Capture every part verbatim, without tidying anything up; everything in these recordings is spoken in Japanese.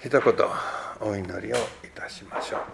一言お祈りをいたしましょう。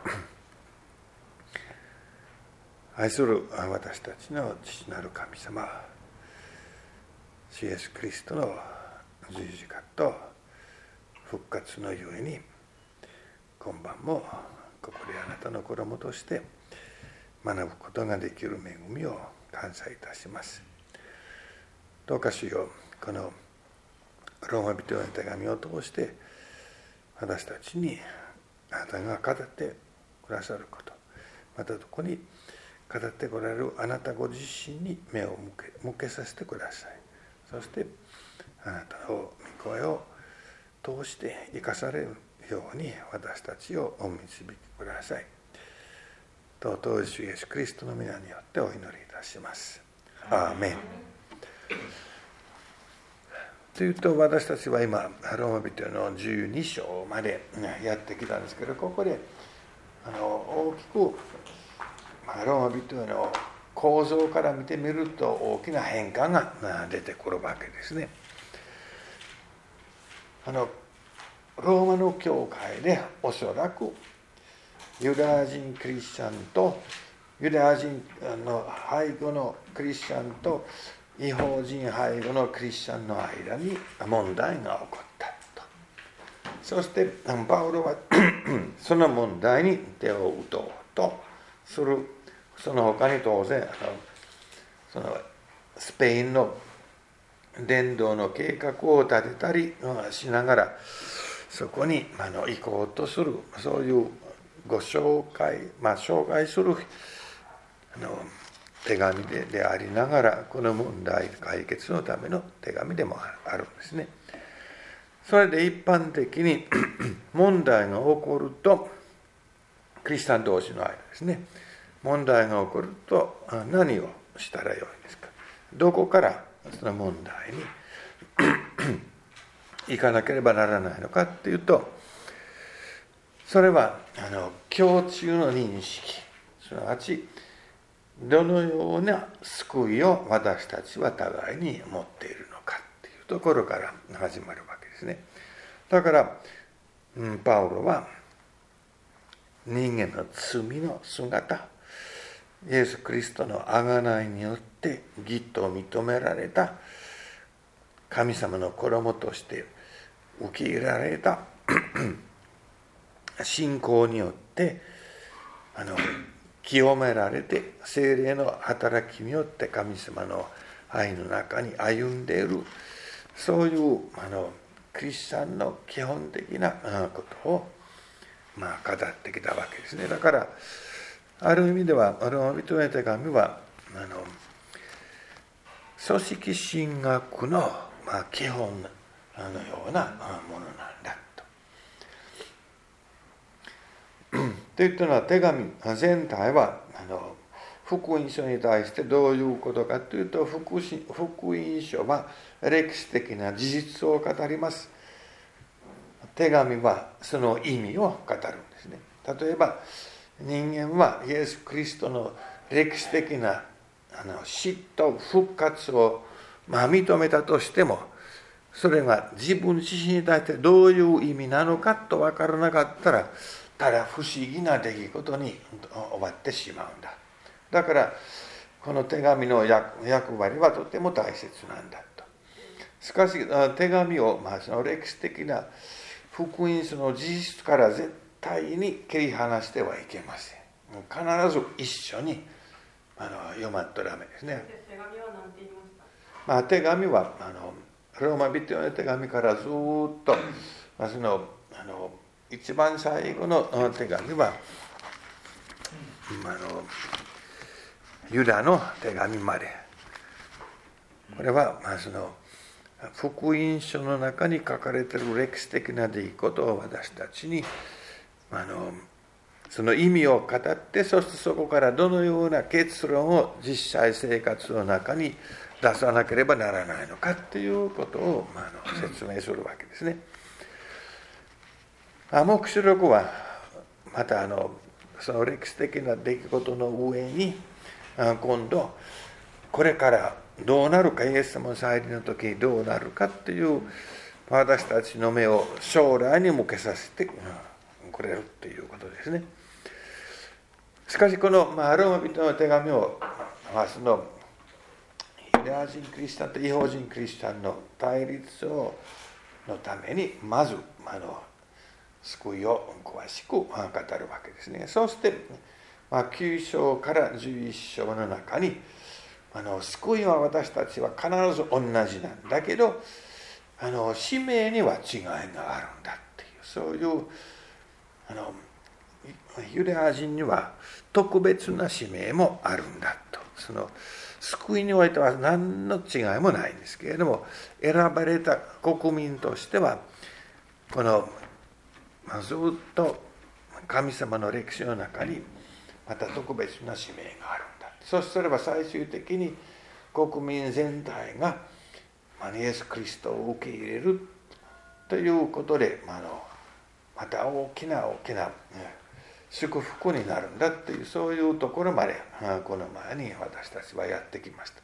愛する私たちの父なる神様、主イエスキリストの十字架と復活のゆえに、今晩もここであなたの子供として学ぶことができる恵みを感謝いたします。どうか主よ、このローマ人への手紙を通して私たちにあなたが語ってくださること、またどこに語ってこられるあなたご自身に目を向け、向けさせてください。そしてあなたの御声を通して生かされるように私たちをお導きください。尊い主イエスキリストの皆によってお祈りいたします。アーメン。というと、私たちは今ローマ人のじゅうに章までやってきたんですけど、ここであの大きくローマ人の構造から見てみると大きな変化が出てくるわけですね。あのローマの教会でおそらくユダヤ人クリスチャンとユダヤ人の背後のクリスチャンと異邦人背後のクリスチャンの間に問題が起こったと。そしてパウロはその問題に手を打とうとする。その他に当然あのそのスペインの伝道の計画を立てたりしながらそこにあの行こうとする、そういうご紹介、まあ、紹介するあの手紙 で, でありながら、この問題解決のための手紙でもあるんですね。それで一般的に問題が起こると、クリスチャン同士の間ですね、問題が起こると何をしたらよいですか。どこからその問題に行かなければならないのかっていうと、それはあの共通の認識、すなわちどのような救いを私たちは互いに持っているのかっていうところから始まるわけですね。だから、うん、パウロは人間の罪の姿、イエス・キリストの贖いによって義と認められた神様の子供として受け入れられた信仰によってあの清められて、聖霊の働きによって神様の愛の中に歩んでいる、そういうあのクリスチャンの基本的なことを、まあ、語ってきたわけですね。だからある意味ではローマ人への手紙はあの組織神学の、まあ、基本のようなものなんだと。というのは、手紙全体はあの福音書に対してどういうことかというと、福音書は歴史的な事実を語ります。手紙はその意味を語るんですね。例えば人間はイエス・キリストの歴史的なあの死と復活を、まあ、認めたとしても、それが自分自身に対してどういう意味なのかと分からなかったら、ただ不思議な出来事に終わってしまうんだ。だからこの手紙の 役, 役割はとても大切なんだと。しかし手紙を、まあ、その歴史的な福音書の事実から絶対に切り離してはいけません。必ず一緒にあの読まんとダメですね。 手紙は何て言いました？ まあ、手紙はあのローマ人の手紙からずっと、まあ、そのあの一番最後の手紙は、あのユダの手紙まで。これは、まあ、その福音書の中に書かれている歴史的な出来事を私たちにあのその意味を語って、そしてそこからどのような結論を実際生活の中に出さなければならないのかということを、まあ、あの説明するわけですね。黙示録はまたあのその歴史的な出来事の上に今度これからどうなるか、イエス様の再臨の時にどうなるかっていう私たちの目を将来に向けさせてくれるということですね。しかしこの、まあ、ローマ人の手紙を、まあ、そのユダヤ人クリスチャンと異邦人クリスチャンの対立をのためにまずあの救いを詳しく語るわけですね。そして、まあ、きゅう章からじゅういっ章の中にあの救いは私たちは必ず同じなんだけど、あの使命には違いがあるんだっていう、そういうあのユダヤ人には特別な使命もあるんだと。その救いにおいては何の違いもないんですけれども、選ばれた国民としてはこのずっと神様の歴史の中にまた特別な使命があるんだ。そしてそれは最終的に国民全体がイエス・キリストを受け入れるということで、また大きな大きな祝福になるんだという、そういうところまでこの前に私たちはやってきました。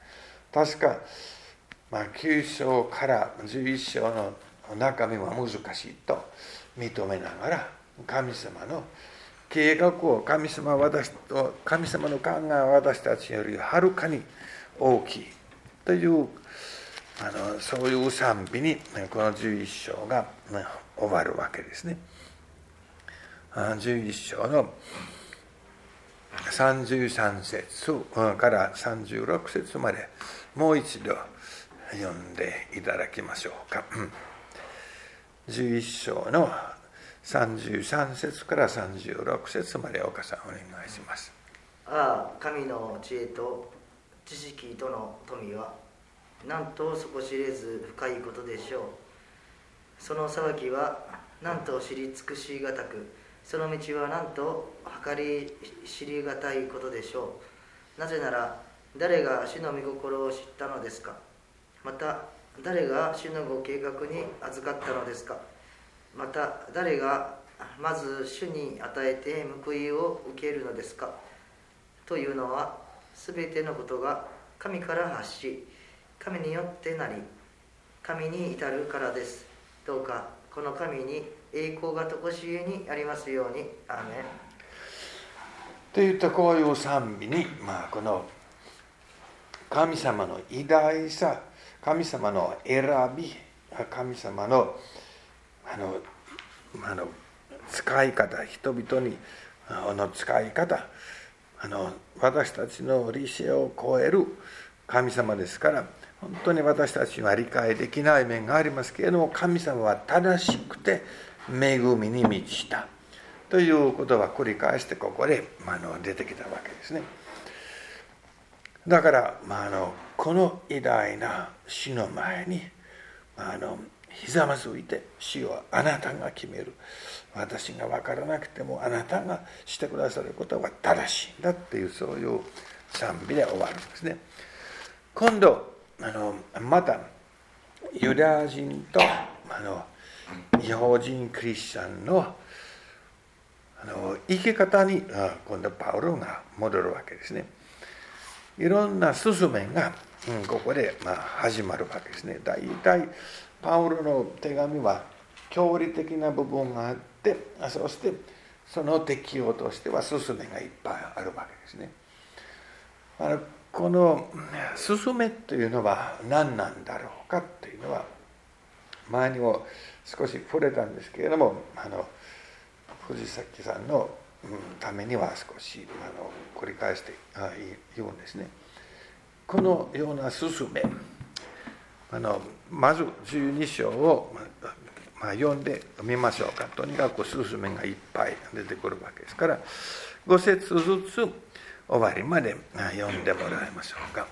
確か、まあ、きゅう章からじゅういっ章の中身は難しいと認めながら、神様の計画を神様は私と神様の考えは私たちよりはるかに大きいというあのそういう賛美にこのじゅういっ章が終わるわけですね。じゅういっ章のさんじゅうさん節からさんじゅうろく節までもう一度読んでいただきましょうか。じゅういっ章のさんじゅうさん節からさんじゅうろく節まで岡さんお願いします。 ああ、神の知恵と知識との富はなんと底知れず深いことでしょう。その裁きはなんと知り尽くしがたく、その道はなんと計り知りがたいことでしょう。なぜなら誰が主の御心を知ったのですか。また誰が主のご計画に預かったのですか。また誰がまず主に与えて報いを受けるのですか。というのはすべてのことが神から発し、神によってなり、神に至るからです。どうかこの神に栄光がとこしえにありますように。アーメン。 といったこういう賛美に、まあ、この神様の偉大さ、神様の選び、神様のあのあの使い方、人々にあの使い方、あの私たちの理性を超える神様ですから、本当に私たちは理解できない面がありますけれども、神様は正しくて恵みに満ちたということは繰り返してここで、まあ、の出てきたわけですね。だから、まあ、あのこの偉大な死の前に、まあ、あのひざまずいて、死をあなたが決める、私が分からなくてもあなたがしてくださることは正しいんだっていう、そういう賛美で終わるんですね。今度あのまたユダヤ人とあの異邦人クリスチャンのあの生き方に今度パウロが戻るわけですね。いろんな勧めが、うん、ここで、まあ、始まるわけですね。大体パウロの手紙は教理的な部分があって、そしてその適用としては勧めがいっぱいあるわけですね。あのこの勧めというのは何なんだろうかというのは前にも少し触れたんですけれども、あの藤崎さんのためには少しあの繰り返して言うんですね。このような勧め、あのまずじゅうに章を、まあ、読んでみましょうか。とにかく勧めがいっぱい出てくるわけですから、ご節ずつ終わりまで読んでもらいましょうか。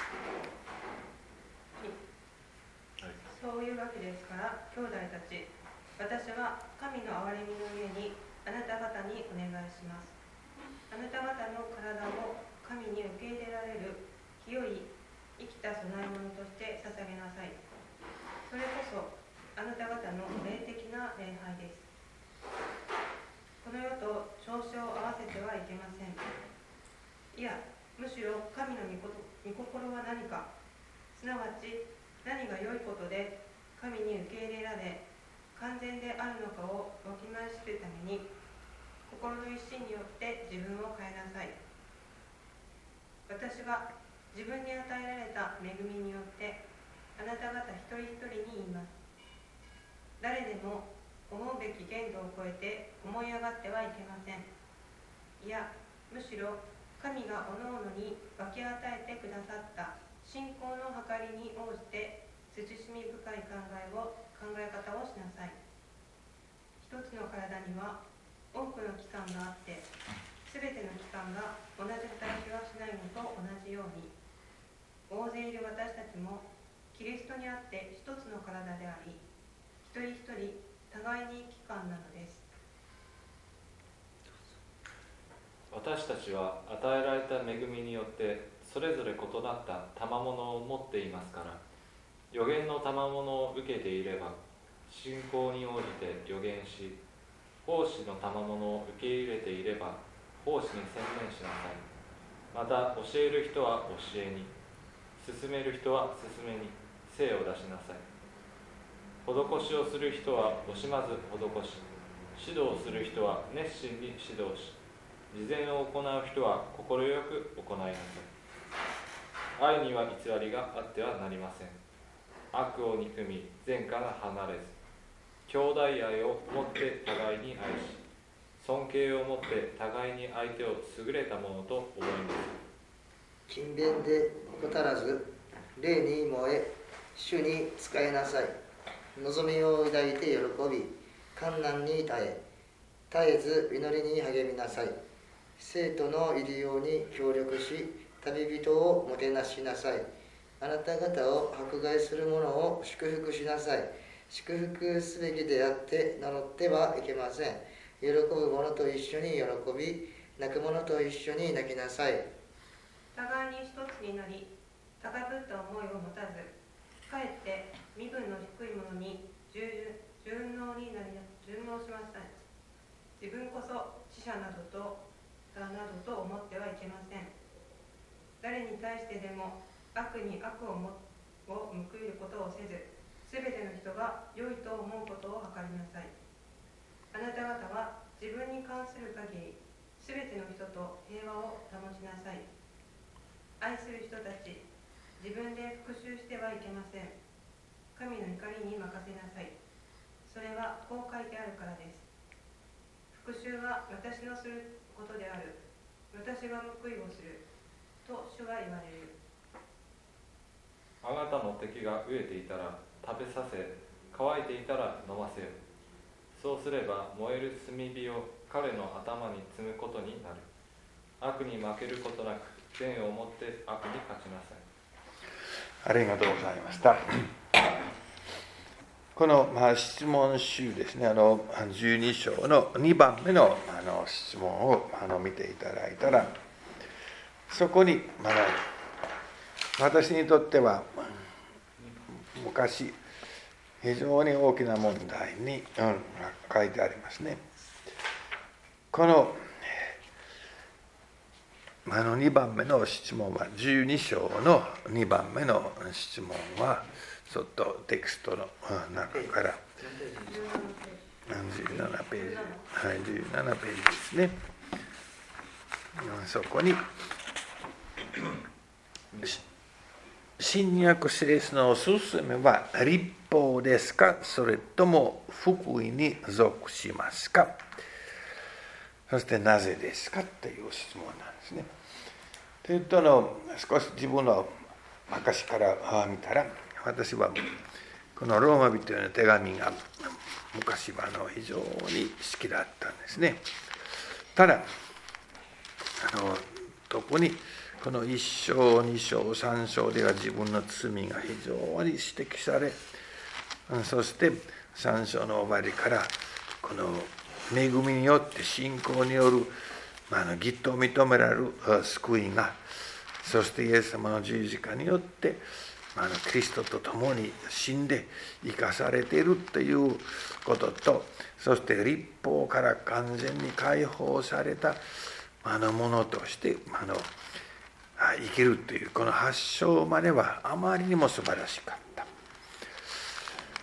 そういうわけですから、兄弟たち、私は神の憐れみのゆえにあなた方にお願いします。あなた方の体を神に受け入れられる清い生きた供え物として捧げなさい。それこそあなた方の霊的な礼拝です。この世と調子を合わせてはいけません。いや、むしろ神の御心は何か、すなわち何が良いことで神に受け入れられ完全であるのかをわきまえ知るために、心の一心によって自分を変えなさい。私は自分に与えられた恵みによってあなた方一人一人に言います。誰でも思うべき限度を超えて思い上がってはいけません。いや、むしろ神がおのおのに分け与えてくださった信仰の計りに応じて慎み深い考えを考え方をしなさい。一つの体には多くの器官があって、すべての器官が同じ働きはしないのと同じように、大勢いる私たちもキリストにあって一つの体であり、一人一人互いに器官なのです。 私たちは与えられた恵みによってそれぞれ異なった賜物を持っていますから、預言の賜物を受けていれば信仰に応じて預言し、奉仕の賜物を受け入れていれば奉仕に専念しなさい。また教える人は教えに、進める人は進めに精を出しなさい。施しをする人は惜しまず施し、指導する人は熱心に指導し、慈善を行う人は快く行いなさい。愛には偽りがあってはなりません。悪を憎み、善から離れず、兄弟愛を持って互いに愛し、尊敬を持って互いに相手を優れたものと思います。 勤勉で怠らず、霊に燃え、主に仕えなさい。望みを抱いて喜び、困難に耐え、絶えず祈りに励みなさい。生徒の入りように協力し、旅人をもてなしなさい。あなた方を迫害する者を祝福しなさい。祝福すべきであって名乗ってはいけません。喜ぶ者と一緒に喜び、泣く者と一緒に泣きなさい。 互いに一つになり、高ぶった思いを持たず、かえって身分の低い者に順応になり順応しました。自分こそ死者などとなどと思ってはいけません。誰に対してでも悪に悪をもを報いることをせず、すべての人が良いと思うことを図りなさい。あなた方は自分に関する限り、すべての人と平和を保ちなさい。愛する人たち、自分で復讐してはいけません。神の怒りに任せなさい。それはこう書いてあるからです。復讐は私のすることである。私が報いをする。と主は言われる。 あなたの敵が飢えていたら食べさせ、乾いていたら飲ませよ。そうすれば燃える炭火を彼の頭に積むことになる。悪に負けることなく、善をもって悪に勝ちなさい。 ありがとうございました。この、まあ、質問集ですね、あのじゅうに章のにばんめ の, あの質問をあの見ていただいたら、そこに、まあ、私にとっては昔非常に大きな問題に、うん、書いてありますね。このあのにばんめの質問は、じゅうに章のにばんめの質問は、ちょっとテキストの中からじゅうななページ、はい、じゅうななページですね。そこに新約聖書のおすすめは律法ですか、それとも福音に属しますか、そしてなぜですかという質問なんですね。というとの少し自分の証から見たら、私はこのローマ人への手紙が昔はの非常に好きだったんですね。ただあの特にこのいっ章に章さん章では自分の罪が非常に指摘され、そしてさん章の終わりからこの恵みによって信仰によるあの義と認められる救いが、そしてイエス様の十字架によってあのキリストと共に死んで生かされているということと、そして律法から完全に解放されたあのものとしてあの生きるというこの発祥まではあまりにも素晴らしかった。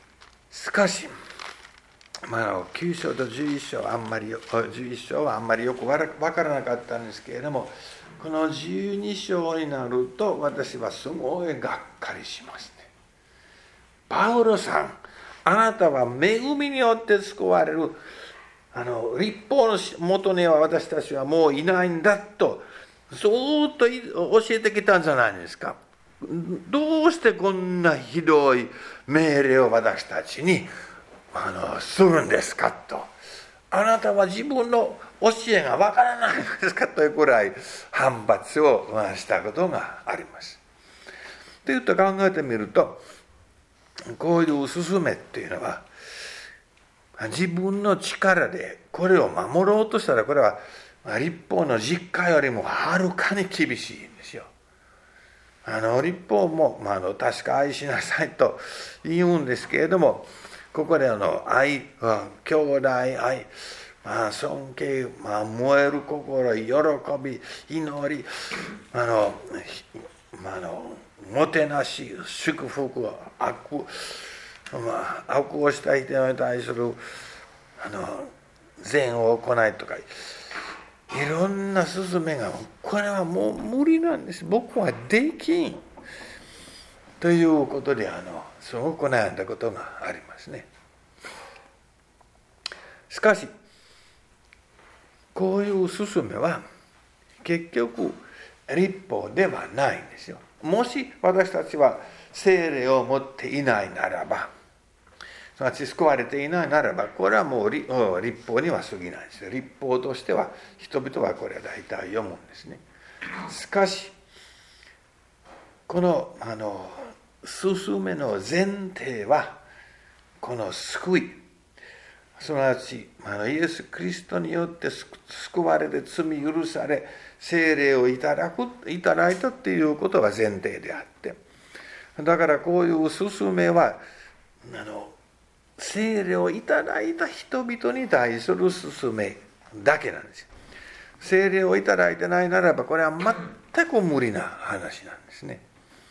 しかし、まあ、きゅう章とじゅういっ章はあんまりじゅういっ章はあんまりよくわからなかったんですけれども、このじゅうに章になると私はすごいがっかりしますね。パウロさん、あなたは恵みによって救われる、あの律法の元には私たちはもういないんだとずっと教えてきたんじゃないですか。どうしてこんなひどい命令を私たちにあのするんですかと。あなたは自分の教えがわからないんですかというくらい反発をしたことがあります。というと考えてみると、こういう勧めっていうのは自分の力でこれを守ろうとしたら、これは律法の実家よりもはるかに厳しいんですよ。あの律法も、まあ、あの確か愛しなさいと言うんですけれども、ここであの愛、兄弟愛、まあ、尊敬、まあ、燃える心、喜び、祈り、あの、まあ、あのもてなし、祝福、悪、まあ、悪をした人に対するあの善を行いとか、いろんな勧めが、これはもう無理なんです。僕はできんということで、あのすごく悩んだことがありますね。しかしこういう勧めは結局律法ではないんですよ。もし私たちは聖霊を持っていないならば、すなわち救われていないならば、これはもう律法には過ぎないんですよ。律法としては人々はこれは大体読むんですね。しかしこのあの勧めの前提はこの救い、すなわちあのイエス・キリストによって救われて罪許され聖霊をいただくいただいたっていうことが前提であって、だからこういう勧めはあの聖霊をいただいた人々に対する勧めだけなんですよ。聖霊をいただいてないならば、これは全く無理な話なんですね。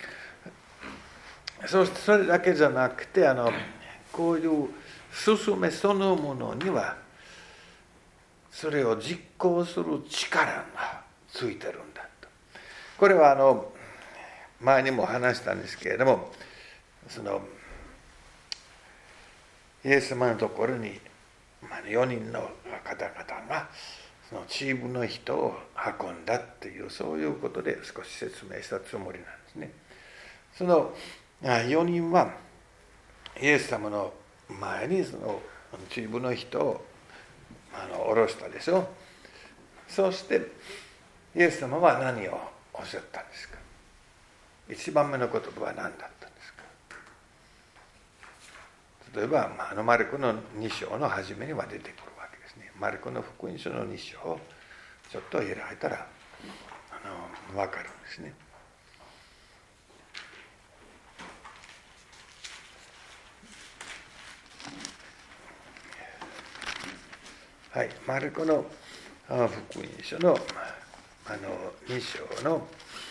そしてそれだけじゃなくて、あのこういう勧めそのものにはそれを実行する力がついてるんだと。これはあの前にも話したんですけれども、そのイエス様のところによにんの方々がそのチームの人を運んだっていう、そういうことで少し説明したつもりなんですね。そのよにんはイエス様の前にそのチームの人をあの下ろしたでしょ。そしてイエス様は何をおっしゃったんですか。一番目の言葉は何だったんですか。例えば、あのマルコのに章の初めには出てくるわけですね。マルコの福音書のに章をちょっと開いたらあの分かるんですね。はい、マルコの福音書のあのに章の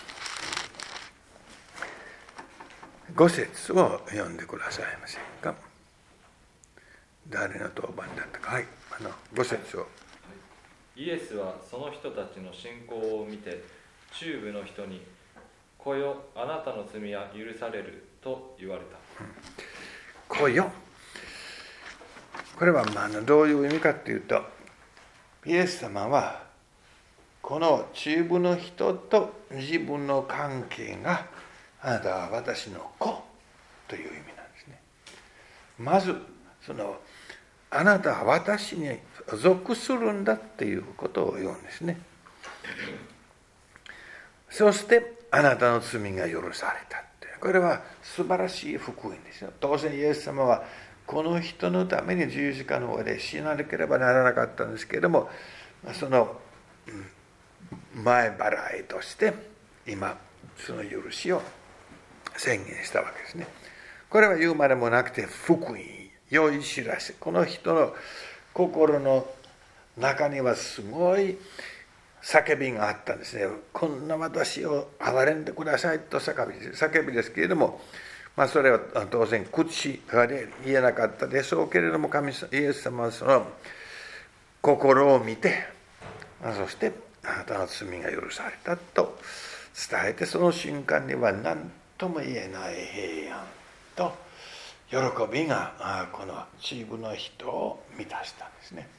ご節を読んでくださいませんか。誰の当番だったか。はい、あのご節を。 イエスはその人たちの信仰を見て、中部の人に、来よ、あなたの罪は許されると言われた。 うん、来よ。これはまあどういう意味かというと、イエス様はこの中部の人と自分の関係が、あなたは私の子という意味なんですね。まずそのあなたは私に属するんだっていうことを言うんですね。そしてあなたの罪が許されたって、これは素晴らしい福音ですよ。当然イエス様はこの人のために十字架の上で死ななければならなかったんですけれども、その前払いとして今その許しを宣言したわけですね。これは言うまでもなくて福音、良い知らせ。この人の心の中にはすごい叫びがあったんですね。こんな私を憐れんでくださいと叫びですけれども、 まあ、それは当然口で言えなかったでしょうけれども、神様イエス様はその心を見て、そしてあなたの罪が許されたと伝えて、その瞬間には何とも言えない平安と喜びがこの一部の人を満たしたんですね。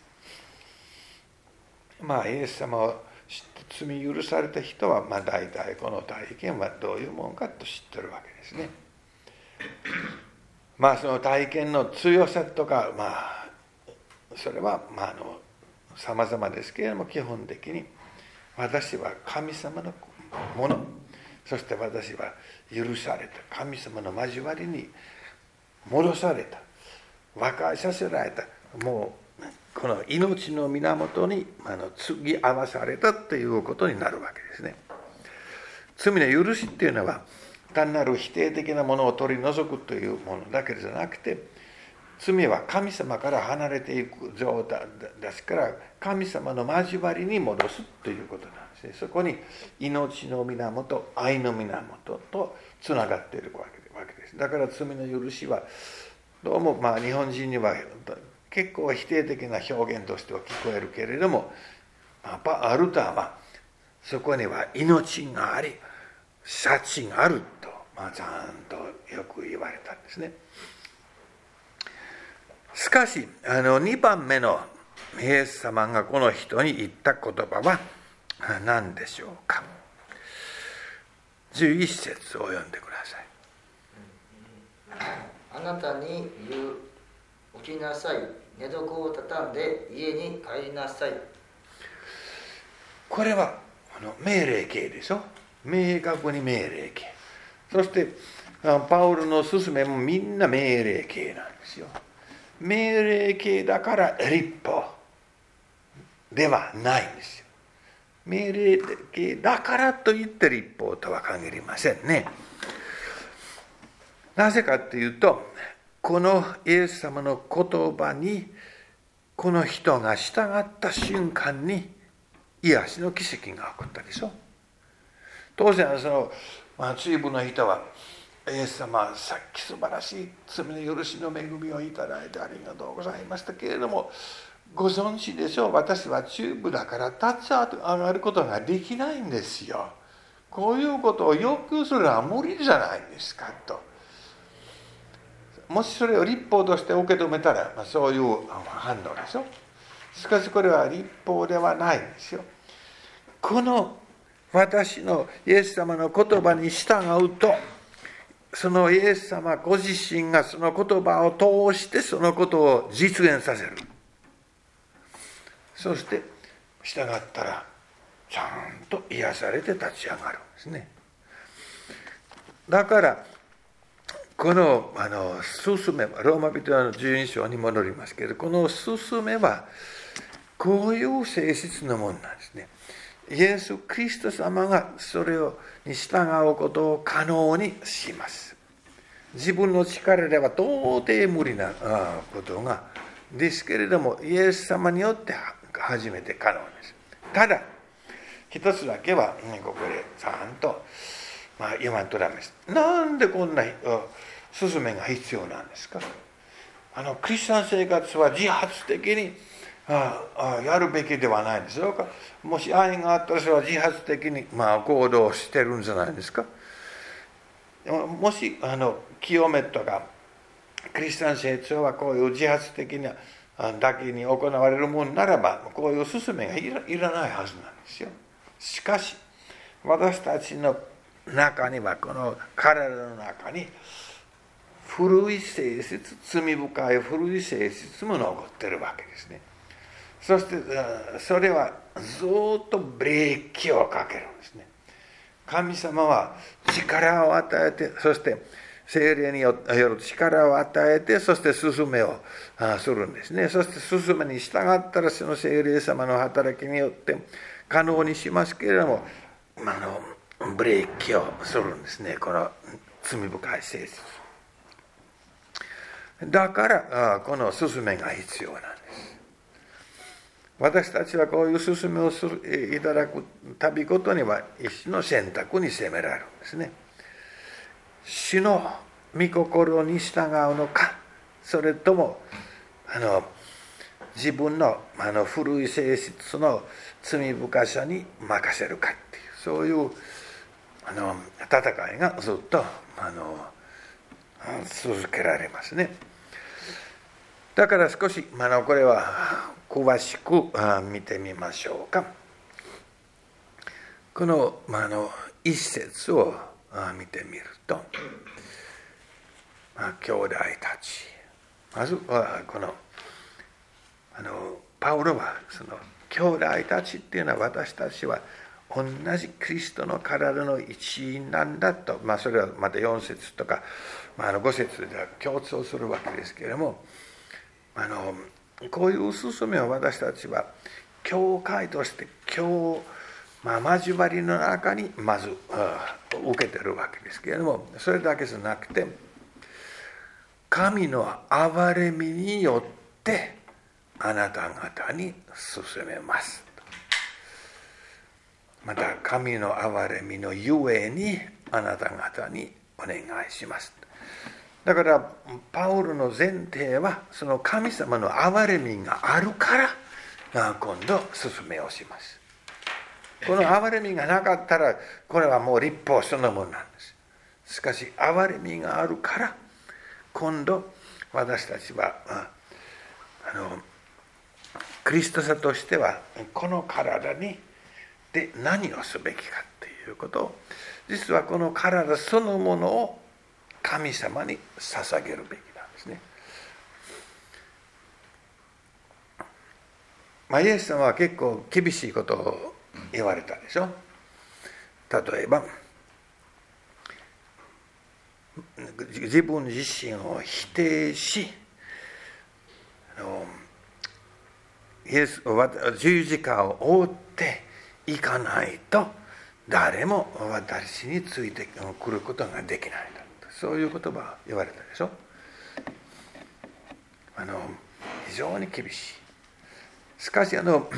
まあイエス様を知って罪許された人は、まあ大体この体験はどういうものかと知ってるわけですね。まあその体験の強さとか、まあそれはまああの様々ですけれども、基本的に私は神様のもの、そして私は許された、神様の交わりに戻された、和解させられた、もうこの命の源にあの継ぎ合わされたということになるわけですね。罪の許しっていうのは単なる否定的なものを取り除くというものだけじゃなくて、罪は神様から離れていく状態ですから、神様の交わりに戻すということなんですね。そこに命の源、愛の源とつながっているわけです。だから罪の許しはどうもまあ日本人には結構否定的な表現としては聞こえるけれども、アルターはそこには命があり幸があると、まあ、ちゃんとよく言われたんですね。しかしあのにばんめのイエス様がこの人に言った言葉は何でしょうか。じゅういち節を読んでください。 あなたに言う、起きなさい、寝床を畳んで家に帰りなさい。 これはあの命令形でしょ。明確に命令形。そしてパウロの勧めもみんな命令形なんですよ。命令形だから律法ではないんですよ。命令形だからといって律法とは限りませんね。なぜかというと、このイエス様の言葉にこの人が従った瞬間に癒しの奇跡が起こったでしょ。当然その、まあ、一部の人はイエス様さっき素晴らしい罪の許しの恵みをいただいてありがとうございましたけれども、ご存知でしょう、私は中部だから立ち上がることができないんですよ。こういうことを要求するのは無理じゃないですかと。もしそれを律法として受け止めたら、まあ、そういう反応でしょ。しかしこれは律法ではないんですよ。この私のイエス様の言葉に従うと、そのイエス様ご自身がその言葉を通してそのことを実現させる。そして従ったらちゃんと癒されて立ち上がるんですね。だからこのあの勧めはローマ人のじゅうに章に戻りますけど、この勧めはこういう性質のものなんですね。イエス・キリスト様がそれをに従うことを可能にします。自分の力では到底無理なことがですけれども、イエス様によって初めて可能です。ただ一つだけはここでちゃんと、まあ、言わんとダメです。なんでこんな勧めが必要なんですか。あのクリスチャン生活は自発的にああやるべきではないでしょうか。もし愛があったらそれは自発的に、まあ、行動してるんじゃないですか。もしあの清めとかクリスチャン成長はこういう自発的なだけに行われるものならば、こういう勧めがい ら, いらないはずなんですよ。しかし私たちの中には、この体の中に古い性質、罪深い古い性質も残っているわけですね。そしてそれはずっとブレーキをかけるんですね。神様は力を与えて、そして聖霊による力を与えて、そして勧めをするんですね。そして勧めに従ったら、その聖霊様の働きによって可能にしますけれども、あのブレーキをするんですね、この罪深い性質。だからこの勧めが必要なんです。私たちはこういう勧めをするいただくたびごとには一種の選択に責められるんですね。主の御心に従うのか、それともあの自分のあの古い性質の罪深さに任せるかっていう、そういうあの戦いがずっとあの続けられますね。だから少しあのこれは詳しく見てみましょうか。このあの一節を見てみると、兄弟たち、まずはこのあのパウロはその兄弟たちっていうのは、私たちは同じキリストの体の一員なんだと、まあ、それはまたよん節とか、まあ、あのご節では共通するわけですけれども、あのこういう勧めを私たちは教会として今日、まあ、交わりの中にまず受けてるわけですけれども、それだけじゃなくて、神の憐れみによってあなた方に進めます。また神の憐れみのゆえにあなた方にお願いします。だからパウロの前提は、その神様の憐れみがあるから今度進めをします。この憐れみがなかったら、これはもう律法そのものなんです。しかし憐れみがあるから今度私たちはあのクリスト者としてはこの体にで何をすべきかということを、実はこの体そのものを神様に捧げるべきなんですね。まあ、イエス様は結構厳しいことを言われたでしょ。例えば自分自身を否定し、イエス十字架を追っていかないと誰も私についてくることができないんだ、そういう言葉を言われたでしょ。あの非常に厳しい。しかしあの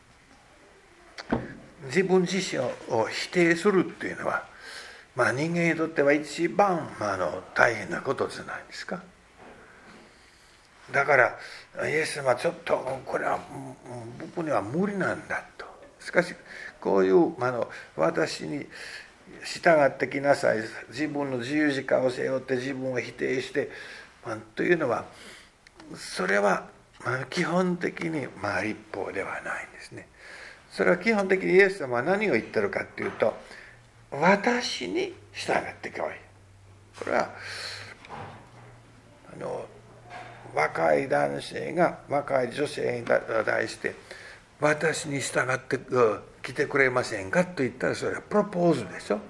自分自身を否定するっていうのは、まあ、人間にとっては一番、まあ、あの大変なことじゃないですか。だからイエス様はちょっとこれは僕には無理なんだと。しかしこういうあの私に従ってきなさい、自分の十字架を背負って自分を否定して、まあ、というのは、それは、まあ、基本的に、まあ、律法ではないんですね。それは基本的にイエス様は何を言ってるかというと、私に従ってこい。これはあの若い男性が若い女性に対して、私に従って来てくれませんかと言ったら、それはプロポーズでしょ。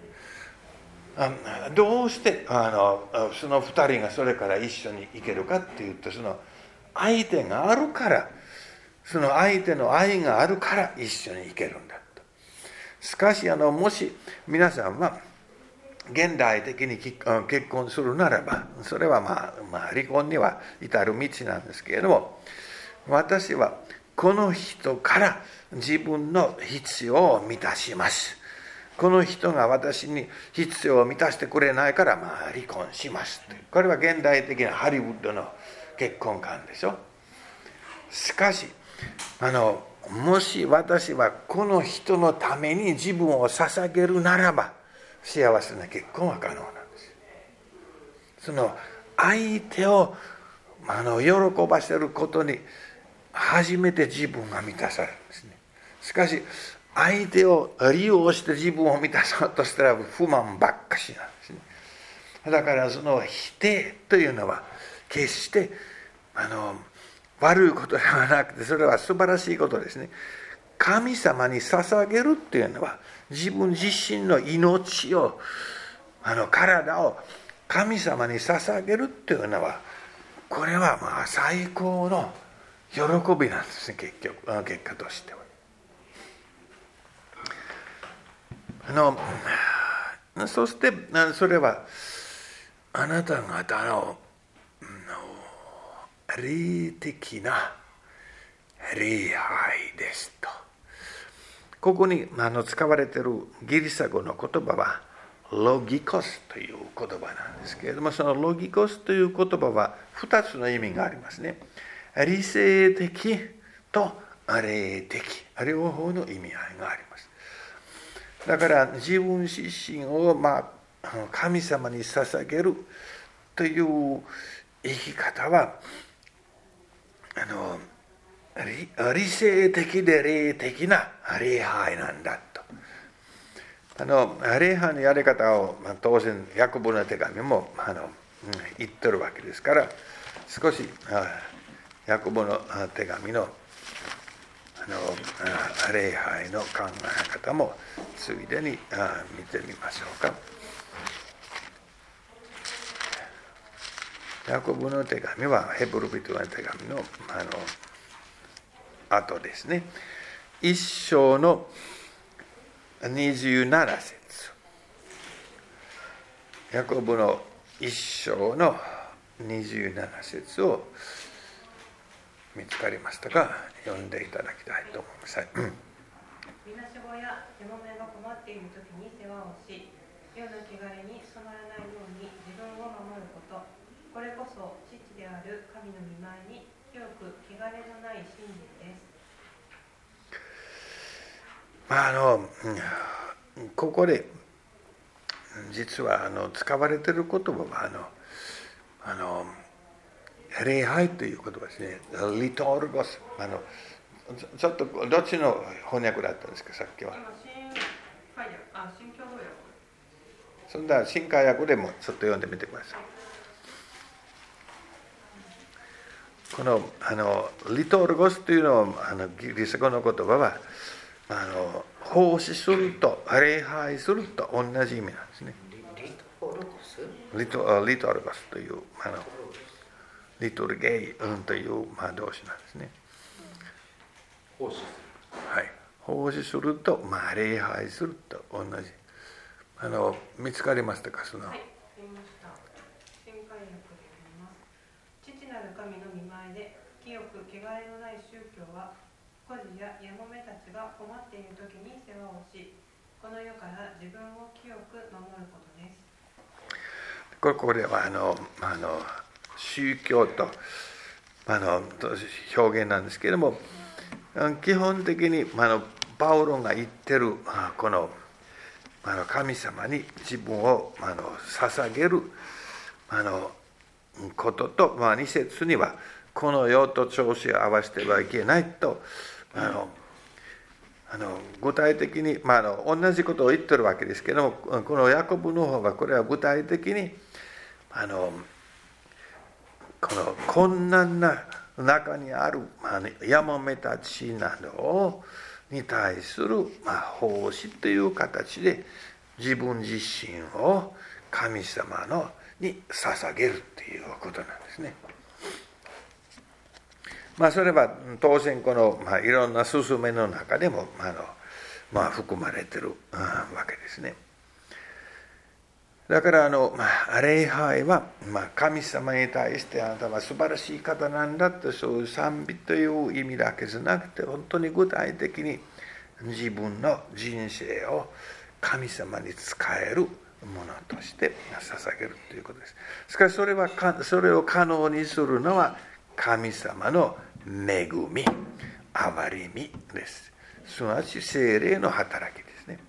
どうしてあのそのふたりがそれから一緒に行けるかっていうと、その相手があるから、その相手の愛があるから一緒に行けるんだと。しかしあのもし皆さんは現代的に結婚するならば、それはまあ、まあ、離婚には至る道なんですけれども、私はこの人から自分の必要を満たします。この人が私に必要を満たしてくれないから、まあ離婚します。これは現代的なハリウッドの結婚観でしょ。しかしあのもし私はこの人のために自分を捧げるならば、幸せな結婚は可能なんです。その相手をあの喜ばせることに初めて自分が満たされるんですね。しかし相手を利用して自分を満たそうとしたら不満ばっかしなんですね。だからその否定というのは決してあの悪いことではなくて、それは素晴らしいことですね。神様に捧げるっていうのは、自分自身の命を、あの体を神様に捧げるっていうのは、これはまあ最高の喜びなんですね、結局結果としては。あのそしてそれはあなた方の霊的な礼拝ですと。ここにあの使われているギリシャ語の言葉はロギコスという言葉なんですけれども、そのロギコスという言葉はふたつの意味がありますね。理性的と霊的、両方の意味合いがあります。だから自分自身を、まあ、神様に捧げるという生き方はあの 理, 理性的で霊的な礼拝なんだと。あの礼拝のやり方を、まあ、当然ヤコブの手紙もあの、うん、言ってるわけですから、少しヤコブの手紙のあの礼拝の考え方もついでに見てみましょうか。ヤコブの手紙はヘブル人の手紙のあの後ですね。一章のにじゅうなな節。ヤコブの一章のにじゅうなな節を見つかりましたか？読んでいただきたいと思います。 みなしごややもめが困っているときに世話をし、世の汚れに染まらないように自分を守ること、これこそ父である神の御前に清く汚れのない真理です。 まああのここで実はあの使われている言葉はあのあの礼拝という言葉ですね。リトールゴス。あのちょっとどっちの翻訳だったんですか、さっきは。 新共同訳。 そんな新海訳でもちょっと読んでみてください。このあのリトールゴスというのはあのギリシャ語の言葉はあの奉仕すると礼拝すると同じ意味なんですね。 リトルゴス？ リトリトールゴスというあのリトルゲイという、まあ、動詞なんですね。 奉仕する。 はい。奉仕すると、まあ、礼拝すると同じ。あの見つかりましたか、その。 はい、見ました。新海訳で読みます。父なる神の御前で清く汚れのない宗教は、孤児ややもめたちが困っているときに世話をし、この世から自分を清く守ることです。 これはあのあの宗教とあの表現なんですけれども、基本的にあのパウロが言ってるこのあの神様に自分をあの捧げるあのことと、まあ、に節にはこの世と調子を合わせてはいけないとあのあの具体的に、まあ、あの同じことを言ってるわけですけども、このヤコブの方はこれは具体的にあのこの困難な中にある、まあ、やもめたちなどに対する、まあ、奉仕という形で自分自身を神様のに捧げるということなんですね。まあそれは当然この、まあ、いろんな勧めの中でもあの、まあ、含まれている、うん、わけですね。だからあの、まあ、礼拝は、まあ、神様に対してあなたは素晴らしい方なんだと、そういう賛美という意味だけじゃなくて、本当に具体的に自分の人生を神様に仕えるものとして捧げるということです。しかしそれはそれを可能にするのは神様の恵み、憐れみです。すなわち聖霊の働きですね。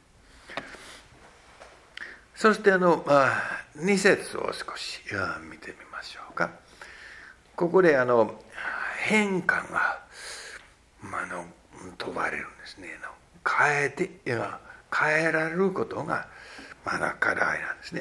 そしてあの、まあ、に節を少し見てみましょうか。ここであの変化が、まあ、の問われるんですね。変えて変えられることが、まだ課題なんですね。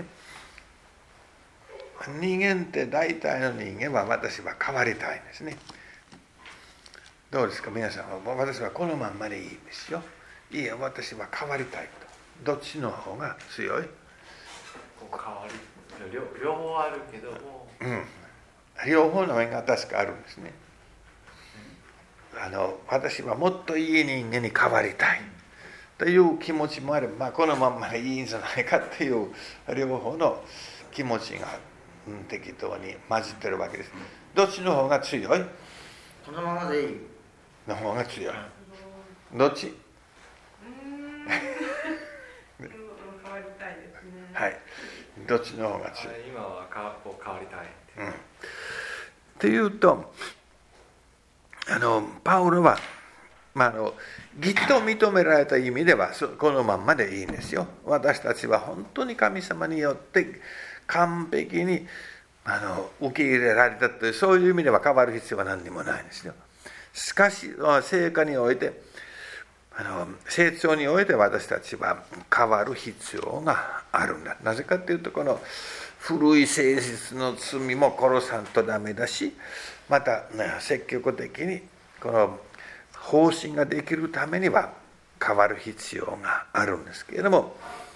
人間って大体の人間は私は変わりたいんですね。どうですか皆さんは。私はこのまんまでいいんですよ。いいや、私は変わりたいと。どっちの方が強い？ 変わり 両, 両方あるけども、 うん、両方の面が確かあるんですね。あの私はもっといい人間に変わりたいという気持ちもあれば、まあ、このまんまでいいんじゃないかという両方の気持ちが、うん、適当に混じってるわけです。どっちの方が強い？ このままでいいの方が強い。どっち？ うーん変わりたいです。 はい、どっちの方が強い？ 今はかこう変わりたい。 うん、っていうと、あのパウロは、まあ、あの義と認められた意味ではこのまんまでいいんですよ。私たちは本当に神様によって完璧にあの受け入れられたという、そういう意味では変わる必要は何にもないんですよ。しかし成果において、あの成長において私たちは変わる必要があるんだ。なぜかというと、この古い性質の罪も殺さんとダメだし、また、ね、積極的にこの方針ができるためには変わる必要があるんですけれども、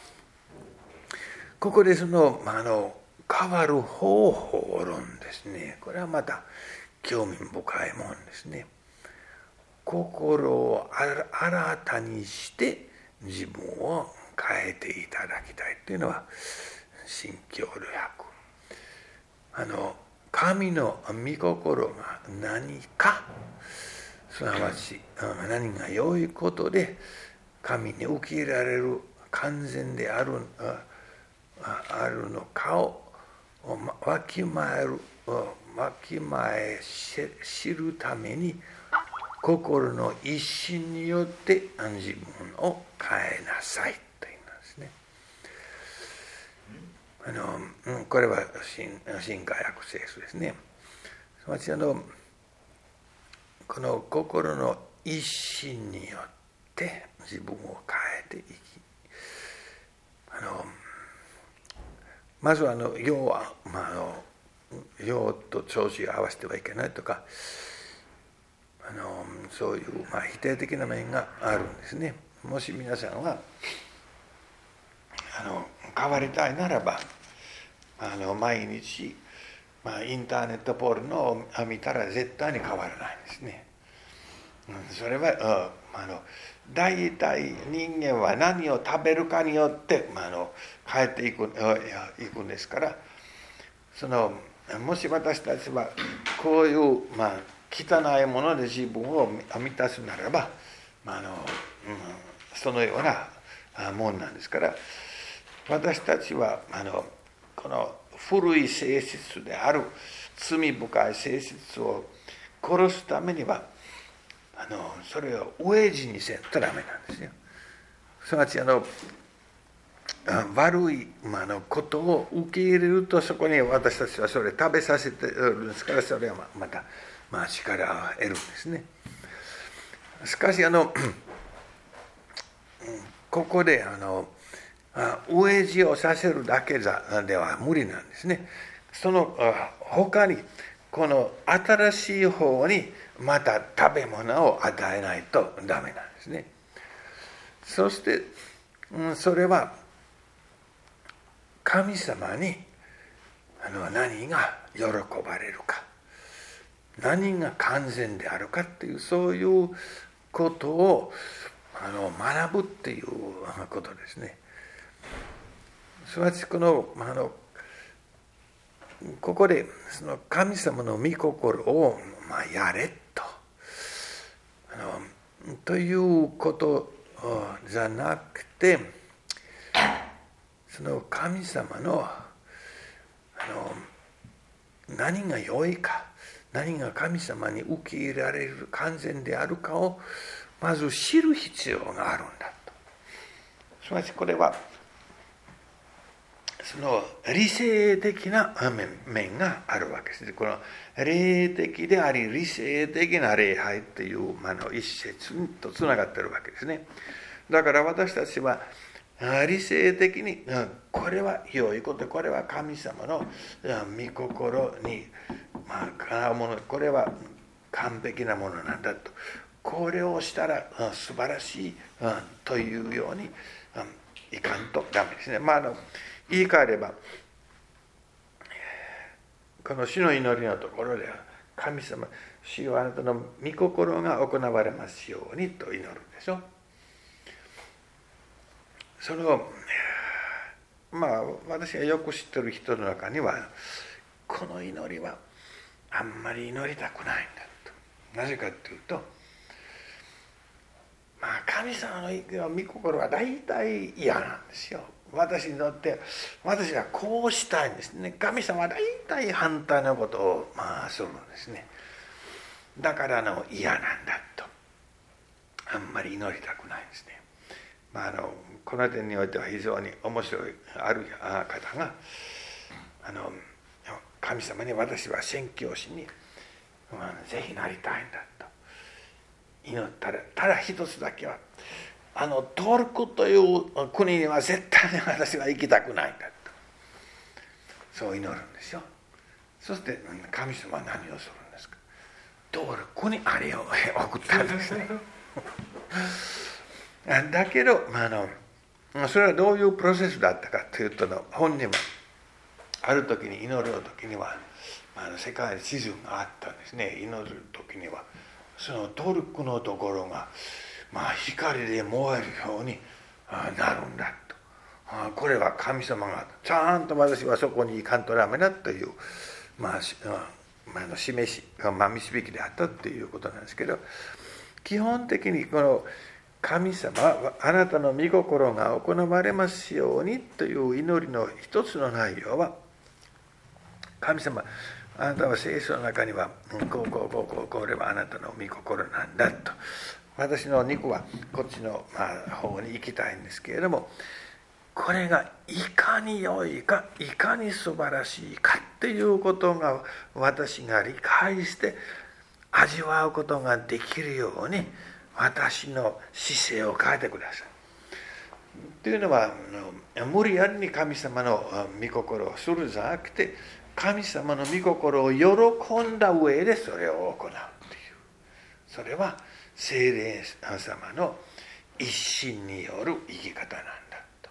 ここでその、あの変わる方法論ですね。これはまた興味深いもんですね。心を新たにして自分を変えていただきたいというのは新教律訳。あの神の御心が何か、すなわち何が良いことで神に受け入れられる完全であるあるのかをわきまえるわきまえ知るために、心の一心によって自分を変えなさいというんですね。あのこれは新新海訳聖書ですね。すなわちあのこの心の一心によって自分を変えていき、あのまずあの要は、まあ、あの要と調子を合わせてはいけないとか、あのそういう、まあ、否定的な面があるんですね。もし皆さんはあの変わりたいならば、あの毎日、まあ、インターネットポルノを見たら絶対に変わらないんですね。それはあの大体人間は何を食べるかによって、まあ、あの変えていく、いくんですから、そのもし私たちはこういう、まあ、汚いもので自分を満たすならば、まああのうん、そのようなもんなんですから、私たちはあのこの古い性質である罪深い性質を殺すためには、あのそれを飢え死にせんとダメなんですよ。すなわちあの悪い、まあ、のことを受け入れると、そこに私たちはそれ食べさせてるんですから、それはまた、まあ、力を得るんですね。しかしあのここであの飢え死をさせるだけでは無理なんですね。その他にこの新しい方にまた食べ物を与えないとダメなんですね。そしてそれは神様にあの何が喜ばれるか、何が完全であるかっていう、そういうことをあの学ぶっていうことですね。すなわちこのあのここでその神様の御心を、まあ、やれとあのということじゃなくて、その神様の、あの何が良いか、何が神様に受け入れられる完全であるかをまず知る必要があるんだと。すなわちこれはその理性的な面があるわけです。この霊的であり理性的な礼拝という、まあ、の一節とつながっているわけですね。だから私たちは理性的にこれは良いこと、これは神様の御心にかなうもの、これは完璧なものなんだと、これをしたら素晴らしいというようにいかんとダメですね。まああの言い換えれば、この主の祈りのところでは、神様、主よあなたの御心が行われますようにと祈るでしょ。そのまあ私がよく知っている人の中には、この祈りはあんまり祈りたくないんだと。なぜかというと、まあ神様の御心は大体嫌なんですよ。 私にとって私はこうしたいんですね。神様は大体反対のことをまあするんですね。だからの嫌なんだとあんまり祈りたくないんですね。まあ、あのこの点においては非常に面白いある方があの神様に私は宣教師に、まあ、ぜひなりたいんだと祈ったら、ただ一つだけはあのトルコという国には絶対に私は行きたくないんだとそう祈るんですよ。そして神様は何をするんですか。トルコにあれを送ったんですねだけど、まあ、あのそれはどういうプロセスだったかというとの本にもある時に祈る時には、まあ、世界地図があったんですね。祈る時にはそのトルコのところが、まあ、光で燃えるようになるんだと。これは神様がちゃんと私はそこに行かんとダメだという、まあ、まあ、示しが、まあ、導きであったということなんですけど、基本的にこの神様あなたの御心が行われますようにという祈りの一つの内容は、神様あなたは聖書の中にはこうこうこうこうこれはあなたの御心なんだと。私の肉はこっちの、まあ、方に行きたいんですけれども、これがいかに良いかいかに素晴らしいかっていうことが私が理解して味わうことができるように私の姿勢を変えてください。というのは無理やりに神様の御心をするじゃなくて、神様の御心を喜んだ上でそれを行うという、それは聖霊様の一心による生き方なんだ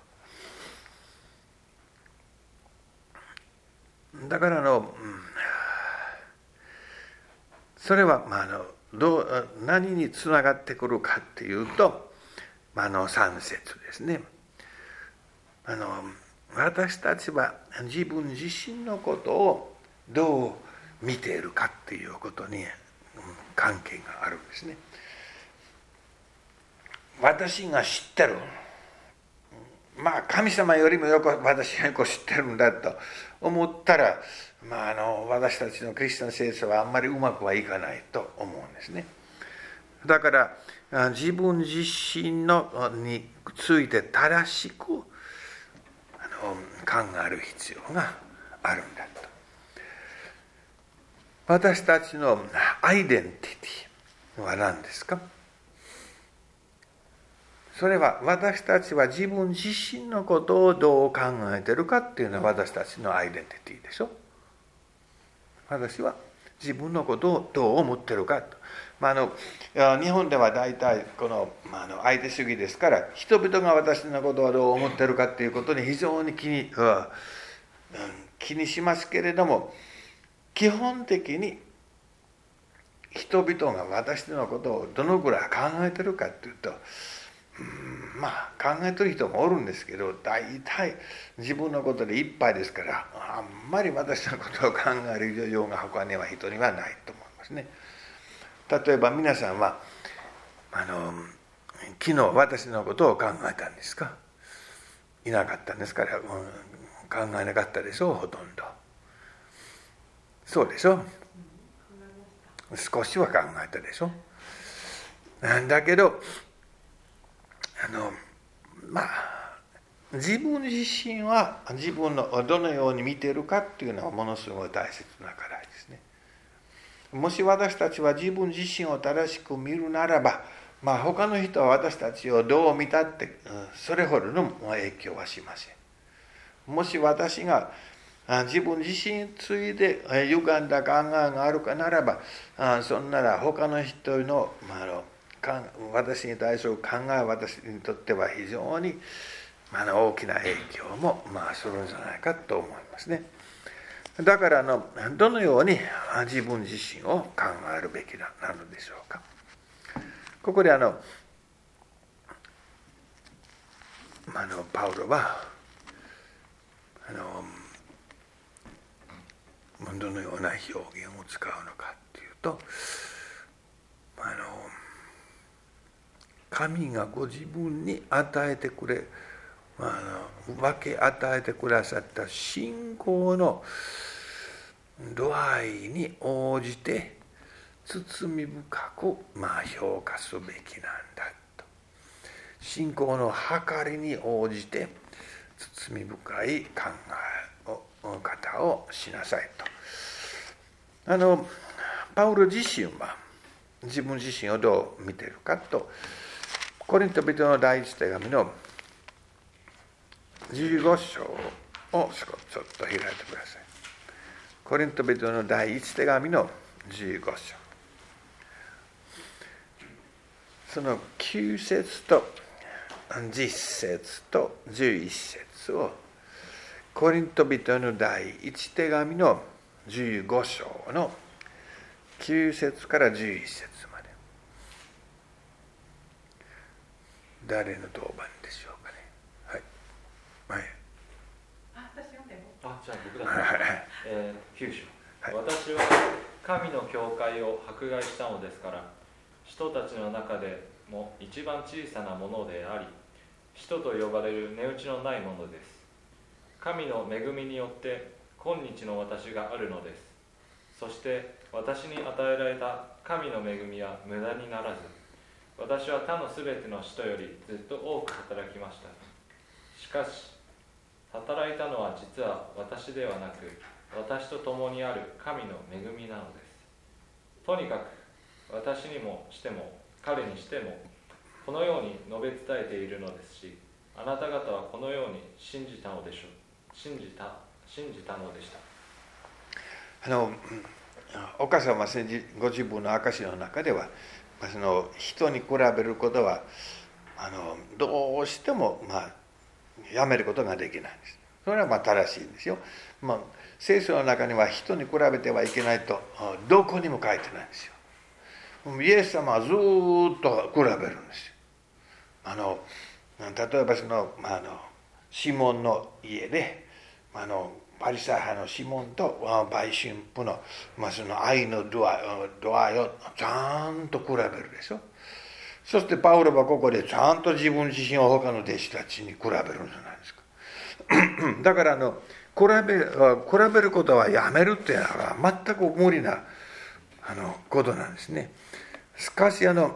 と。だからの、うん、それは、まあ、あのどう何につながってくるかっていうと、まあ、あのさん節ですね。あの私たちは自分自身のことをどう見ているかっていうことに関係があるんですね。私が知ってる、まあ神様よりもよく私がよく知ってるんだと思ったら、まあ、あの私たちのクリスチャン聖書はあんまりうまくはいかないと思うんですね。だから自分自身のについて正しくあの考える必要があるんだと。私たちのアイデンティティは何ですか。それは私たちは自分自身のことをどう考えているかっていうのは私たちのアイデンティティでしょ。私は自分のことをどう思っているかと。まあ、あの日本では大体この、まあ、あの相手主義ですから、人々が私のことをどう思っているかっていうことに非常に気に、うん、気にしますけれども、基本的に人々が私のことをどのぐらい考えているかっていうと、うん、まあ考えてる人もおるんですけど、大体自分のことでいっぱいですから、あんまり私のことを考える余裕が他には人にはないと思いますね。例えば皆さんはあの昨日私のことを考えたんですか。いなかったんですから、うん、考えなかったでしょう、ほとんど。そうでしょ。少しは考えたでしょ。なんだけどあのまあ自分自身は自分のどのように見ているかっていうのはものすごい大切な課題ですね。もし私たちは自分自身を正しく見るならば、まあ他の人は私たちをどう見たってそれほどの影響はしません。もし私が自分自身について歪んだ考えがあるかならば、そんなら他の人の、まあ、私に対する考えは私にとっては非常に、まあ、大きな影響も、まあ、するんじゃないかと思いますね。だからのどのように自分自身を考えるべきなのでしょうか。ここであのあのパウロはあのどのような表現を使うのかというと、あの神がご自分に与えてくれあの分け与えてくださった信仰の度合いに応じて包み深く、まあ、評価すべきなんだと。信仰の計りに応じて包み深い考え方をしなさいと。あのパウロ自身は自分自身をどう見ているかと、コリント人の第一手紙のじゅうご章をちょっと開いてください。コリント人の第一手紙のじゅうご章、そのきゅう節とじゅっ節とじゅういち節をコリント人の第一手紙のじゅうご章のきゅう節からじゅういち節まで。誰の当番でしょうかね。はい。はい。 あ、私読んでる。 あ、じゃあ僕だけ、えー、きゅう章、はい、私は神の教会を迫害したのですから、人たちの中でも一番小さなものであり、使徒と呼ばれる値打ちのないものです。神の恵みによって今日の私があるのです。そして私に与えられた神の恵みは無駄にならず、私は他のすべての人よりずっと多く働きました。しかし働いたのは実は私ではなく、私と共にある神の恵みなのです。とにかく私にもしても彼にしてもこのように述べ伝えているのですし、あなた方はこのように信じたのでしょう。信じた信じたのでした。 あのお母さんはご自分の証の中では、その人に比べることはあのどうしても、まあ、やめることができないんです。それはまあ正しいんですよ。まあ、聖書の中には人に比べてはいけないとどこにも書いてないんですよ。イエス様はずっと比べるんですよ。あの例えばその、まあ、あのシモンの家であのパリサイ派のシモンと売春婦の、まあ、その愛の度合い、度合いをちゃんと比べるでしょ。そしてパウロはここでちゃんと自分自身を他の弟子たちに比べるんじゃないですか。だからあの比べ、比べることはやめるっていうのは全く無理なあのことなんですね。しかしあの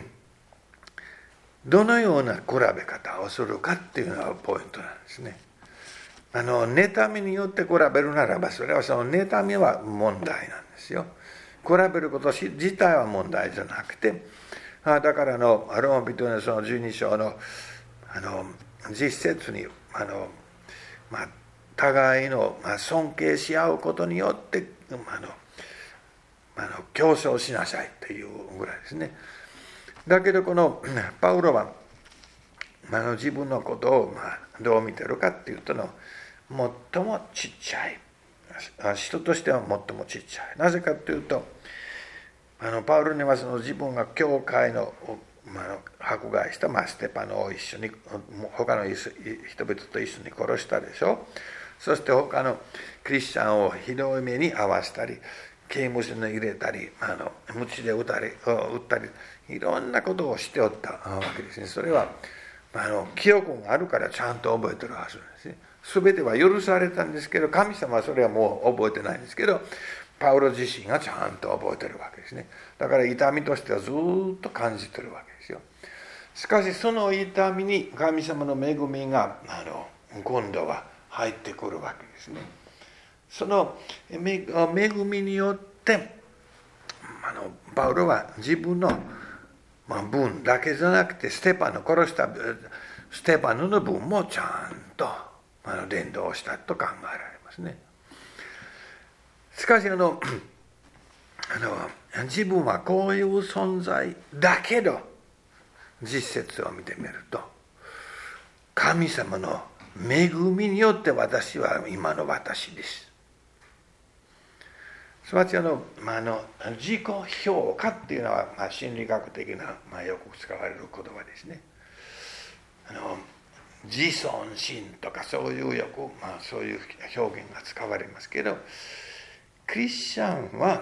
どのような比べ方をするかっていうのがポイントなんですね。あの妬みによって比べるならば、それはその妬みは問題なんですよ。比べること自体は問題じゃなくて、だからのローマ人のそのじゅうに章のあの実節にあの、まあ、互いの尊敬し合うことによってあのあの競争しなさいというぐらいですね。だけどこのパウロはあの自分のことをまあどう見てるかっていうとの最もちっちゃい、人としては最もちっちゃい。なぜかというと、あのパウロにはその自分が教会の、まあ、迫害した、まあ、ステパノを一緒に他の人々と一緒に殺したでしょ。そして他のクリスチャンをひどい目に遭わせたり、刑務所に入れたり、あの鞭で打たり、打ったり、いろんなことをしておったわけですね。それはあの記憶があるからちゃんと覚えてるはずなんですね。全ては許されたんですけど、神様はそれはもう覚えてないんですけど、パウロ自身がちゃんと覚えてるわけですね。だから痛みとしてはずっと感じてるわけですよ。しかしその痛みに神様の恵みがあの今度は入ってくるわけですね。その恵みによってあのパウロは自分の分だけじゃなくて、ステパノ殺したステパノの分もちゃんとあの伝道したと考えられますね。しかしあのあの自分はこういう存在だけど、実節を見てみると神様の恵みによって私は今の私です。すなわちあの、まあ、あの自己評価っていうのは、まあ、心理学的な、まあ、よく使われる言葉ですね。あの自尊心とかそういうよく、まあ、そういう表現が使われますけど、クリスチャンは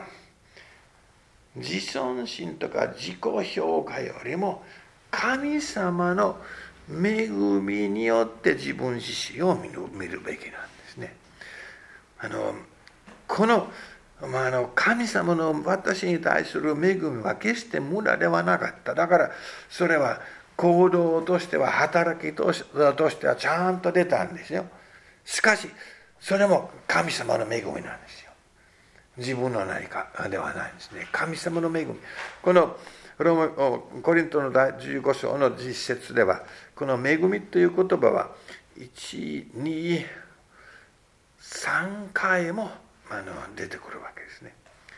自尊心とか自己評価よりも神様の恵みによって自分自身を見る、見るべきなんですね。あのこの、まあ、あの神様の私に対する恵みは決して無駄ではなかった。だからそれは行動としては働きとしてはちゃんと出たんですよ。しかしそれも神様の恵みなんですよ。自分の何かではないんですね。神様の恵み。このローマコリントの第じゅうご章の実節ではこの恵みという言葉はいち、に、さんかいもあの出てくるわけですね。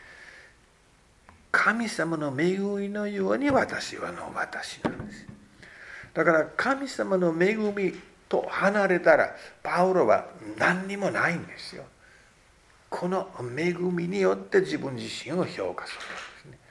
神様の恵みのように私はの私なんです。だから神様の恵みと離れたらパウロは何にもないんですよ。この恵みによって自分自身を評価するんですね。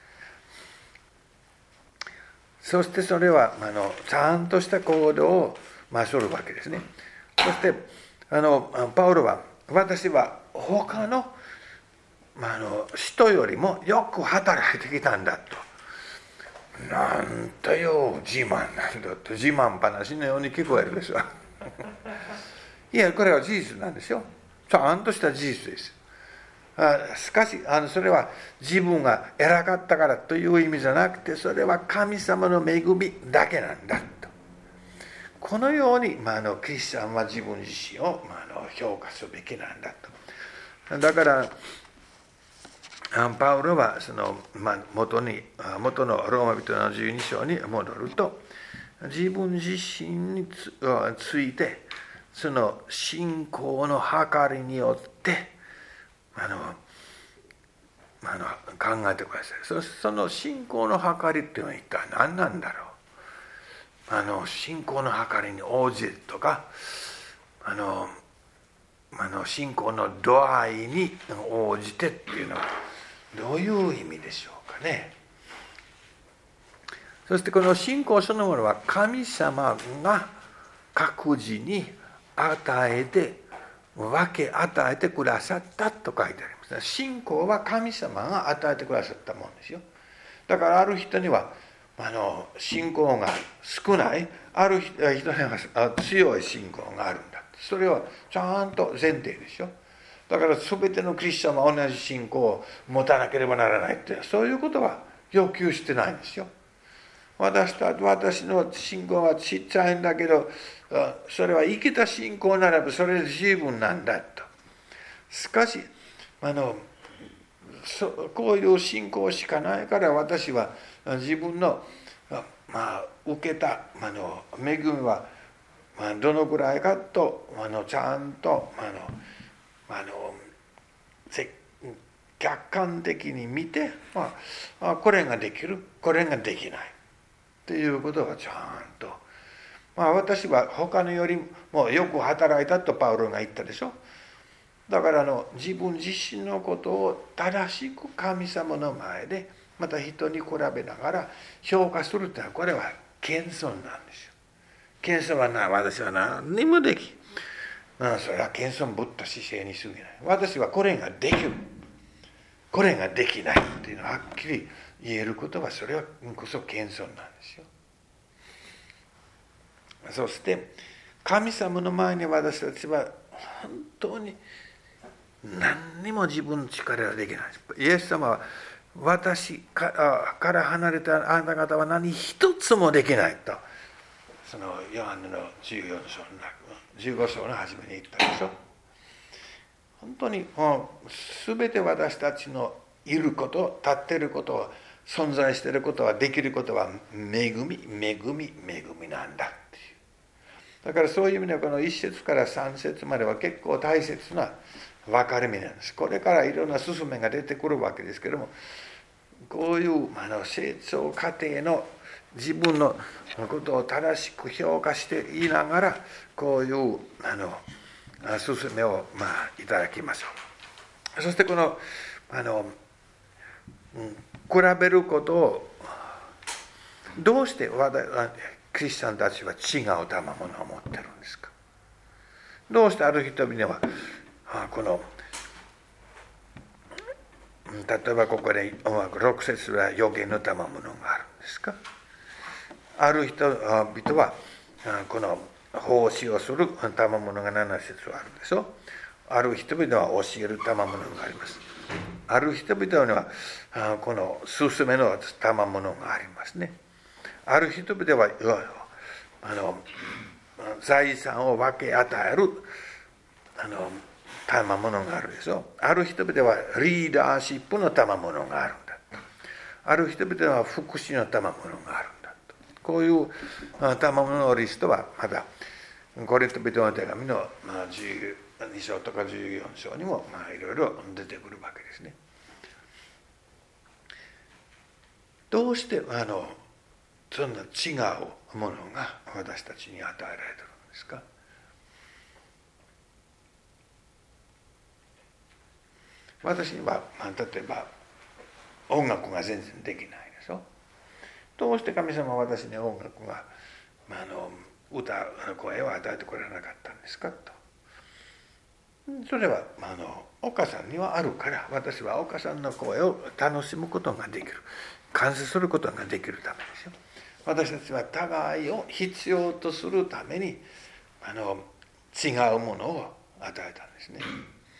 そしてそれはあのちゃんとした行動を、まあ、するわけですね。そしてあのパウロは私は他の、まあ、あの人よりもよく働いてきたんだと。なんという自慢なんだと。自慢話のように聞こえるでしょ。いやこれは事実なんですよ。ちゃんとした事実です。しかしあのそれは自分が偉かったからという意味じゃなくて、それは神様の恵みだけなんだと。このように、まあ、あのクリスチャンは自分自身を、まあ、あの評価すべきなんだと。だからパウロはその、まあ、元に元のローマ人のじゅうに章に戻ると、自分自身に つ, ついてその信仰の計りによってあのあの考えてください。 そ, その信仰の計りっていうのは一体何なんだろう。あの信仰の計りに応じるとか、あのあの信仰の度合いに応じてっていうのはどういう意味でしょうかね。そしてこの信仰そのものは神様が各自に与えて分け与えてくださったと書いてあります。信仰は神様が与えてくださったものですよ。だからある人にはあの信仰が少ない、ある人には強い信仰があるんだ。それはちゃんと前提ですよ。だから全てのクリスチャンは同じ信仰を持たなければならないって、そういうことは要求してないんですよ。私と私の信仰はちっちゃいんだけど、それは生きた信仰ならばそれで十分なんだと。しかしあのこういう信仰しかないから私は自分の、まあ、受けたあの恵みは、まあ、どのくらいかとあのちゃんとあのあの客観的に見て、まあ、これができるこれができないっていうことがちゃんと、まあ、私は他のよりもよく働いたとパウロが言ったでしょ。だからあの自分自身のことを正しく神様の前でまた人に比べながら評価するというのはこれは謙遜なんですよ。謙遜はな、私は何もできん。それは謙遜ぶった姿勢に過ぎない。私はこれができる。これができないっていうのははっきり言えることはそれはこそ謙遜なんですよ。そして神様の前に私たちは本当に何にも自分の力はできない。イエス様は私から離れたあなた方は何一つもできないと、そのヨハネのじゅうよん章のじゅうご章の初めに言ったでしょ。本当にもう全て私たちのいること立っていること存在していることはできることは恵み恵み恵みなんだっていう。だからそういう意味ではこのいち節からさん節までは結構大切な分かれ目なんです。これからいろんな勧めが出てくるわけですけども、こういうあの成長過程の自分のことを正しく評価していながらこういうあの勧めをまあいただきましょう。そしてこのあの比べることをどうしてクリスチャンたちは違う賜物を持ってるんですか。どうしてある人々はこの例えばここでろく節は預言の賜物があるんですか。ある人々はこの奉仕をする賜物がなな節あるでしょ。ある人々は教える賜物があります。ある人々にはこの勧めの賜物がありますね。ある人々はあの財産を分け与えるあの賜物があるでしょ。ある人々はリーダーシップの賜物があるんだと。ある人々は福祉の賜物があるんだと。こういう賜物のリストはまだコリント人の手紙のじゅうに章とかじゅうよん章にもまあいろいろ出てくるわけですね。どうしてあのそんな違うものが私たちに与えられているんですか。私には、まあ、例えば音楽が全然できないでしょ。どうして神様は私に音楽が、まあ、あの歌の声を与えてこられなかったんですかと。それは、まあ、あのお母さんにはあるから、私はお母さんの声を楽しむことができる、感謝することができるためですよ。私たちは互いを必要とするためにあの違うものを与えたんですね。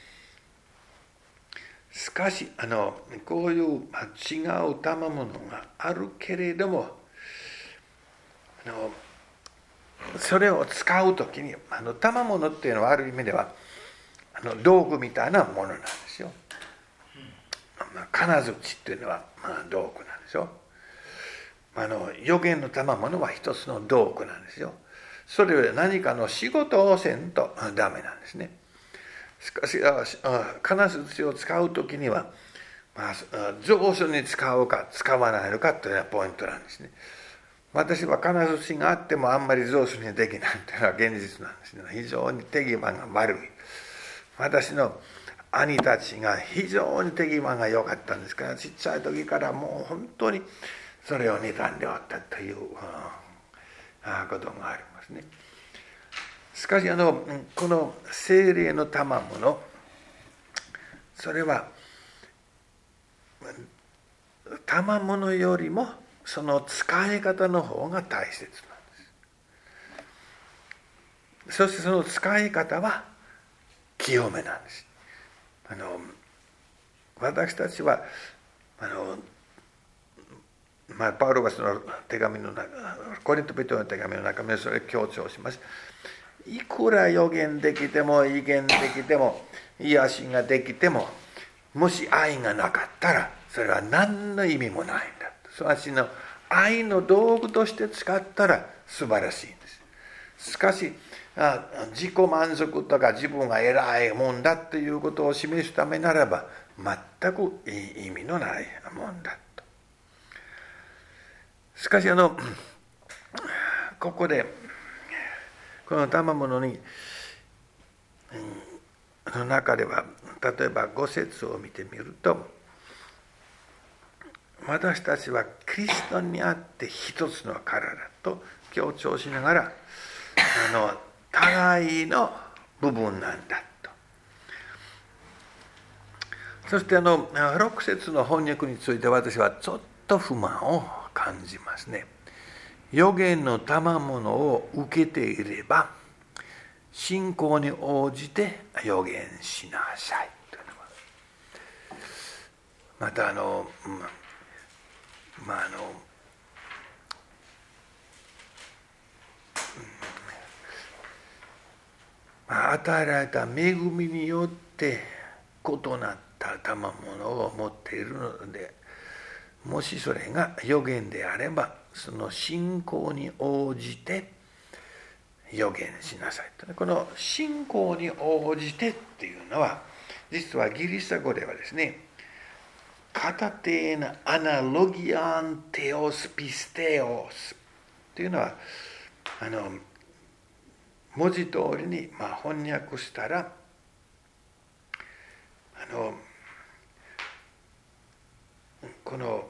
しかしあのこういう違う賜物があるけれども、あのそれを使うときにあの賜物っていうのはある意味ではあの道具みたいなものなんですよ。まあ、金槌っていうのは、まあ、道具なんですよ。あの預言の賜物は一つの道具なんですよ。それより何かの仕事をせんとダメなんですね。しかし金槌を使うときには、まあ、上手に使うか使わないのかというのがポイントなんですね。私は金槌があってもあんまり上手にできないというのは現実なんですね。非常に手際が悪い。私の兄たちが非常に手際が良かったんですから、ちっちゃい時からもう本当にそれを妬んでおったということがありますね。しかしあのこの聖霊の賜物、それは賜物よりもその使い方の方が大切なんです。そしてその使い方は清めなんです。あの私たちはあのまあ、パウロはその手紙の中、コリント人の手紙の中でそれを強調します。いくら予言できても異言できても癒しができても、もし愛がなかったらそれは何の意味もないんだ。すなわちの愛の道具として使ったら素晴らしいんです。しかし自己満足とか自分が偉いもんだということを示すためならば全くいい意味のないもんだと。しかしあのここでこの賜物にの中では例えばご節を見てみると、私たちはキリストにあって一つの体と強調しながらあの互いの部分なんだと。そしてあのろく節の翻訳について私はちょっと不満を感じますね。預言の賜物を受けていれば信仰に応じて預言しなさいというのは、またあのまああの与えられた恵みによって異なった賜物を持っているので、もしそれが預言であればその信仰に応じて預言しなさいと。この信仰に応じてっていうのは実はギリシャ語ではですね、カタテーナアナロギアンテオスピステオスというのはあの文字通りにまあ翻訳したら、あのこの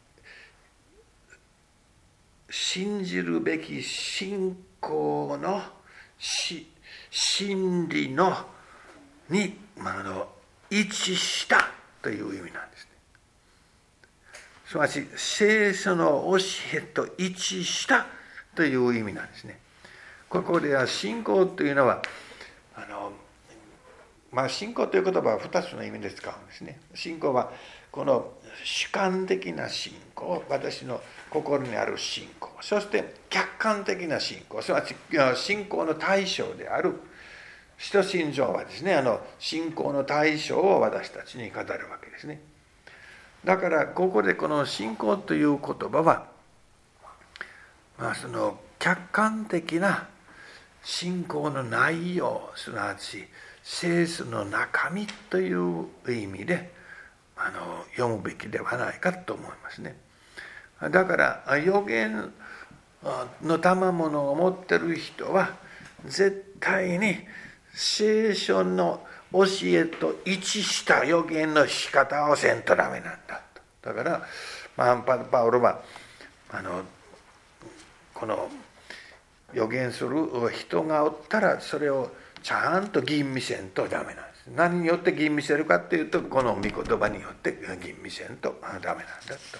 信じるべき信仰のし真理のに、まあ、あの一致したという意味なんですね。すなわち聖書の教えと一致したという意味なんですね。 ここでは信仰というのはあの、まあ、信仰という言葉はふたつの意味で使うんですね。信仰はこの主観的な信仰、私の心にある信仰、そして客観的な信仰、すなわち信仰の対象である使徒信条はですね、あの信仰の対象を私たちに語るわけですね。だからここでこの信仰という言葉は、まあ、その客観的な信仰の内容、すなわち聖書の中身という意味であの読むべきではないかと思いますね。だから預言の賜物を持っている人は絶対に聖書の教えと一致した預言の仕方をせんとダメなんだと。だから、まあ、パウロはあのこの預言する人がおったらそれをちゃんと吟味せんとダメなんです。何によって吟味せるかっていうと、この御言葉によって吟味せんとダメなんだと。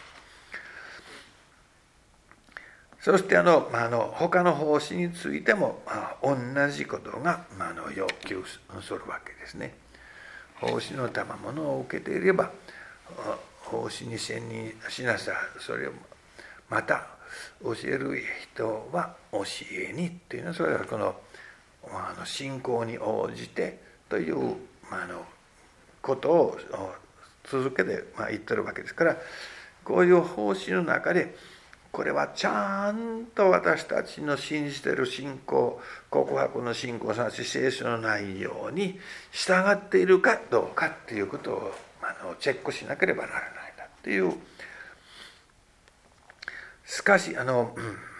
そしてあの、あの他の奉仕についても同じことがあの要求するわけですね。奉仕の賜物を受けていれば奉仕に専任しなさい。それをまた教える人は教えにっていうのは、それはこのあの信仰に応じてというあのことを続けてまあ言ってるわけですから、こういう奉仕の中でこれはちゃんと私たちの信じている信仰、告白の信仰、すなわち聖書の内容に従っているかどうかっていうことをあのチェックしなければならないんだっていう。しかしあの、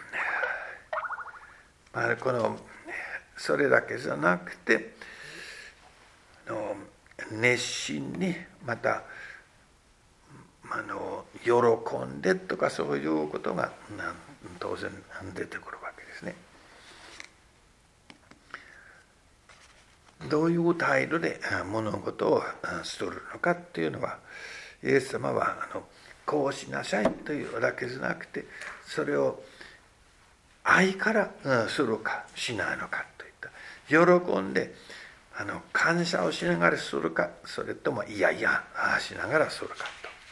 まあ、このそれだけじゃなくてあの熱心にまたあの喜んでとかそういうことが当然出てくるわけですね。どういう態度で物事をするのかっていうのは、イエス様はあのこうしなさいというだけじゃなくて、それを愛からするかしないのかといった喜んであの感謝をしながらするか、それともいやいやしながらするか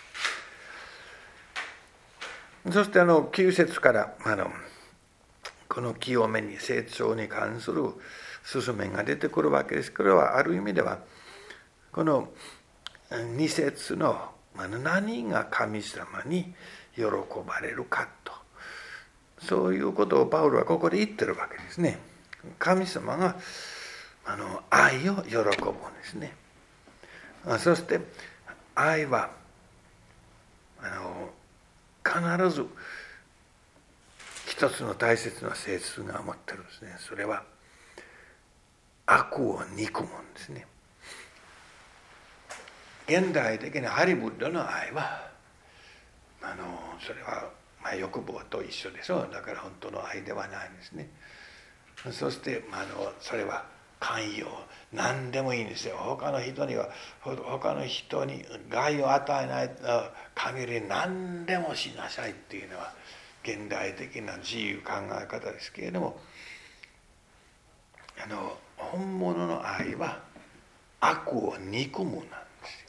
と。そしてあのきゅう節からあのこの清めに成長に関する勧めが出てくるわけです。これはある意味ではこのに節の何が神様に喜ばれるかと、そういうことをパウロはここで言ってるわけですね。神様があの愛を喜ぶんですね。そして愛はあの必ず一つの大切な性質が持ってるんですね。それは悪を憎むんですね。現代的なハリウッドの愛はあのそれはまあ欲望と一緒でしょう。だから本当の愛ではないんですね。そしてあのそれは寛容、何でもいいんですよ。他の人には他の人に害を与えない限り何でもしなさいっていうのは現代的な自由考え方ですけれども、あの本物の愛は悪を憎むなんですよ。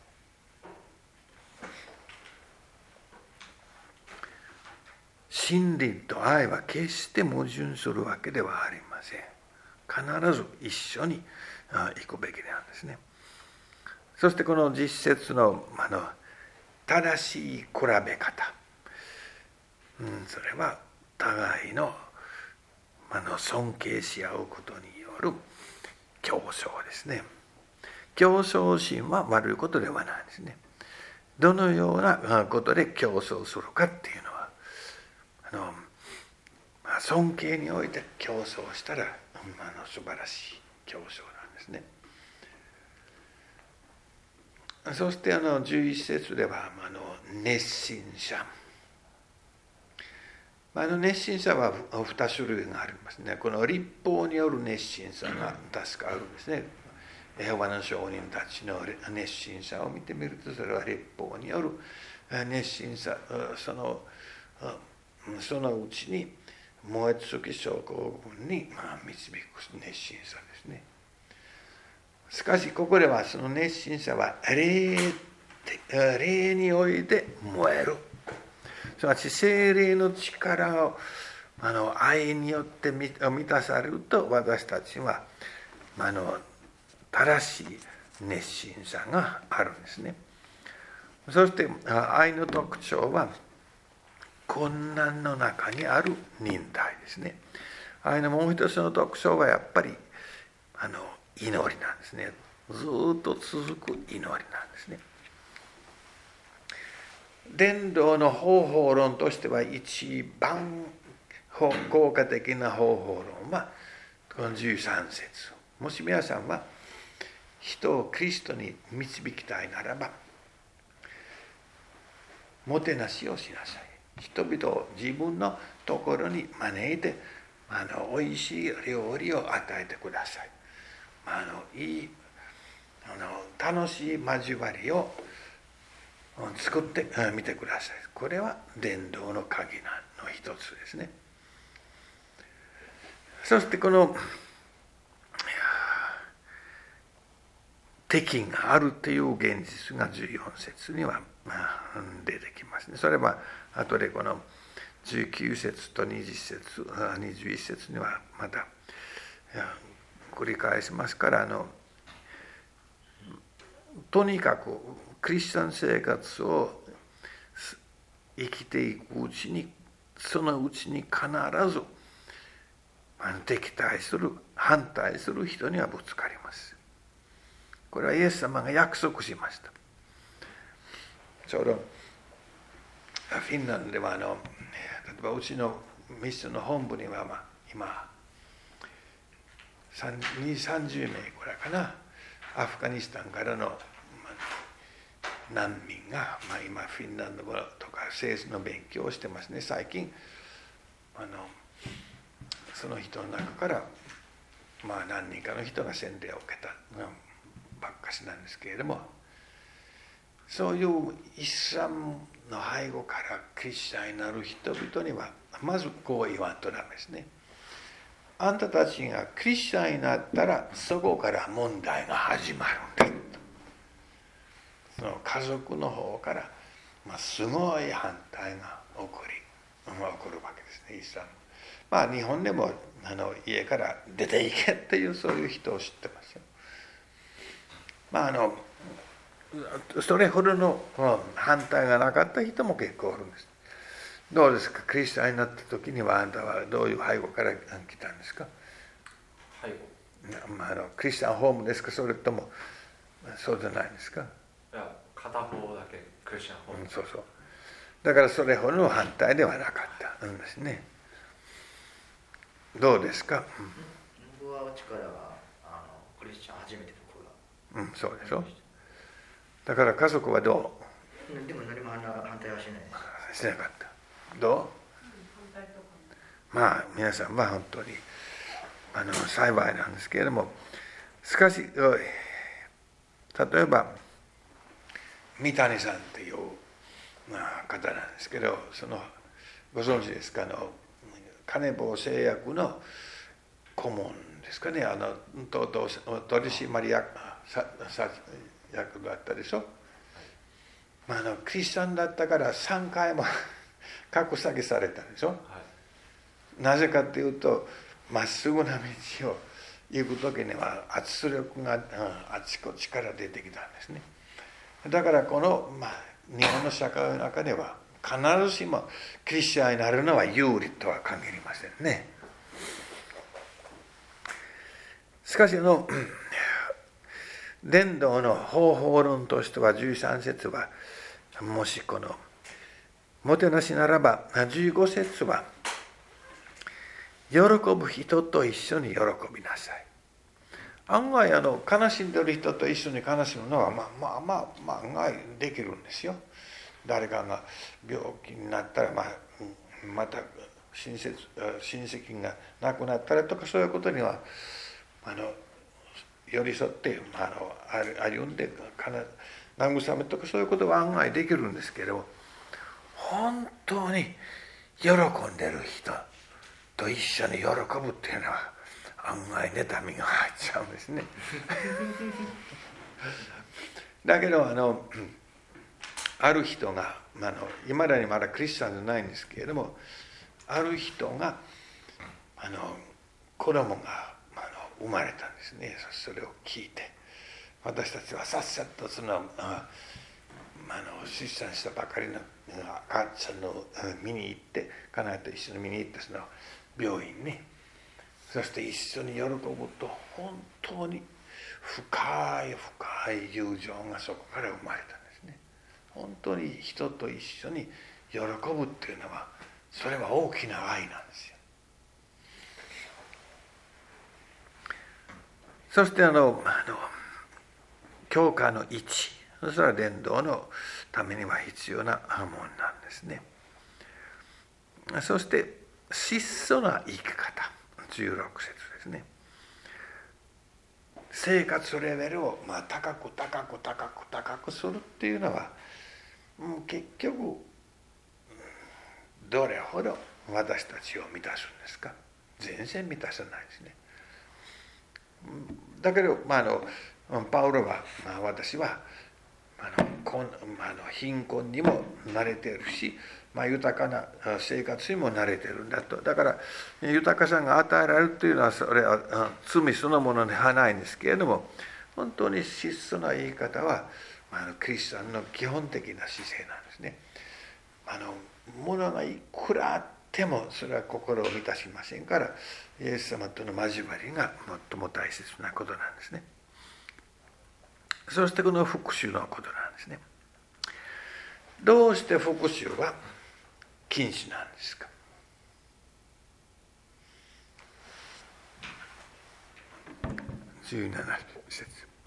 真理と愛は決して矛盾するわけではありません。必ず一緒に行くべきなんですね。そしてこの実節のあの正しい比べ方、うん、それは互いのあの尊敬し合うことによる競争ですね。競争心は悪いことではないですね。どのようなことで競争するかっていうのはあの尊敬において競争したらあの素晴らしい競争なんですね。そしてあのじゅういち節ではあの熱心者、あの熱心者はに種類がありますね。この律法による熱心さが確かあるんですね。エホバの証人たちの熱心さを見てみると、それは律法による熱心さ、そのそのうちに燃え尽き症候群に導く熱心さですね。しかしここではその熱心さは霊、霊において燃える。すなわち聖霊の力をあの愛によって満たされると、私たちはあの正しい熱心さがあるんですね。そして愛の特徴は困難の中にある忍耐ですね。愛のもう一つの特徴はやっぱりあの祈りなんですね。ずっと続く祈りなんですね。伝道の方法論としては一番効果的な方法論はこのじゅうさん節。もし皆さんは人をキリストに導きたいならば、もてなしをしなさい。人々を自分のところに招いて、あのおいしい料理を与えてください。あのいいあの楽しい交わりを作ってみてください。これは伝道の鍵の一つですね。そしてこの敵があるという現実がじゅうよん節には出てきますね。それは後でこのじゅうきゅう節とにじゅう節、にじゅういち節にはまた繰り返しますから、あのとにかくクリスチャン生活を生きていくうちに、そのうちに必ず敵対する、反対する人にはぶつかります。これはイエス様が約束しました。ちょうどフィンランドではあの例えばうちのミッションの本部には、まあ、今にじゅう、さんじゅうめいぐらいかな、アフガニスタンからの難民が、まあ、今フィンランド語とか政治の勉強をしてますね。最近あのその人の中から、まあ、何人かの人が洗礼を受けたばっかしなんですけれども、そういうイスラムの背後からクリスチャンになる人々にはまずこう言わんとダメですね。あんたたちがクリスチャンになったらそこから問題が始まるんだ。その家族の方から、まあ、すごい反対が起こり起こるわけですね、イスラム。まあ日本でもあの家から出ていけっていうそういう人を知ってますよ。まああのそれほどの反対がなかった人も結構おるんです。どうですか、クリスチャンになった時にはあんたはどういう背後から来たんですか？ 背後、 まあ、あのクリスチャンホームですか、それともそうじゃないですか？ いや、片方だけクリスチャンホーム、 うん、そうそう。だからそれほどの反対ではなかったんですね。どうですか？ 僕はうちからはあのクリスチャン初めて僕が。 うん、そうでしょ。だから家族はどう？でも何も反対はしないです。しなかった。どう？まあ皆さんは本当にあの幸いなんですけれども、しかし例えば三谷さんという方なんですけど、そのご存知ですか、あの金棒製薬の顧問ですかね、あのとと取締役ささ役だったでしょ。まあ、あのクリスチャンだったからさんかいも格下げされたでしょ、はい、なぜかというとまっすぐな道を行く時には圧力が、うん、あちこちから出てきたんですね。だからこの、まあ、日本の社会の中では必ずしもクリスチャンになるのは有利とは限りませんね。しかしあの伝道の方法論としてはじゅうさん節は、もしこのもてなしならばじゅうご節は喜ぶ人と一緒に喜びなさい。案外あの悲しんでる人と一緒に悲しむのはまあまあまあ、まあ、案外できるんですよ。誰かが病気になったら、まあ、また親戚、親戚が亡くなったらとかそういうことにはあの寄り添ってあの歩んで慰めとかそういうことは案外できるんですけど、本当に喜んでる人と一緒に喜ぶっていうのは案外妬みが入っちゃうんですね。だけどあのある人がいまだにまだクリスチャンじゃないんですけれども、ある人があの子供があの生まれたんですね。それを聞いて私たちはさっさとそのあの出産したばかりの赤ちゃんの見に行って、家内と一緒に見に行ってその病院に、そして一緒に喜ぶと本当に深い深い友情がそこから生まれたんですね。本当に人と一緒に喜ぶっていうのは、それは大きな愛なんですよ。そしてあのあの教会の位置、それは伝道のためには必要なものなんですね。そして質素な生き方、じゅうろく節ですね。生活レベルをまあ高く高く高く高くするっていうのは、もう結局どれほど私たちを満たすんですか。全然満たさないですね。だけど、まあ、あのパウロは、まあ、私はあのこんあの貧困にも慣れているし、まあ、豊かな生活にも慣れているんだと。だから豊かさが与えられるというのは、それは罪そのものではないんですけれども、本当に質素な言い方はあのクリスチャンの基本的な姿勢なんですね。あの物がいくらあってもそれは心を満たしませんから、イエス様との交わりが最も大切なことなんですね。そしてこの復讐のことなんですね。どうして復讐は禁止なんですか。じゅうなな節。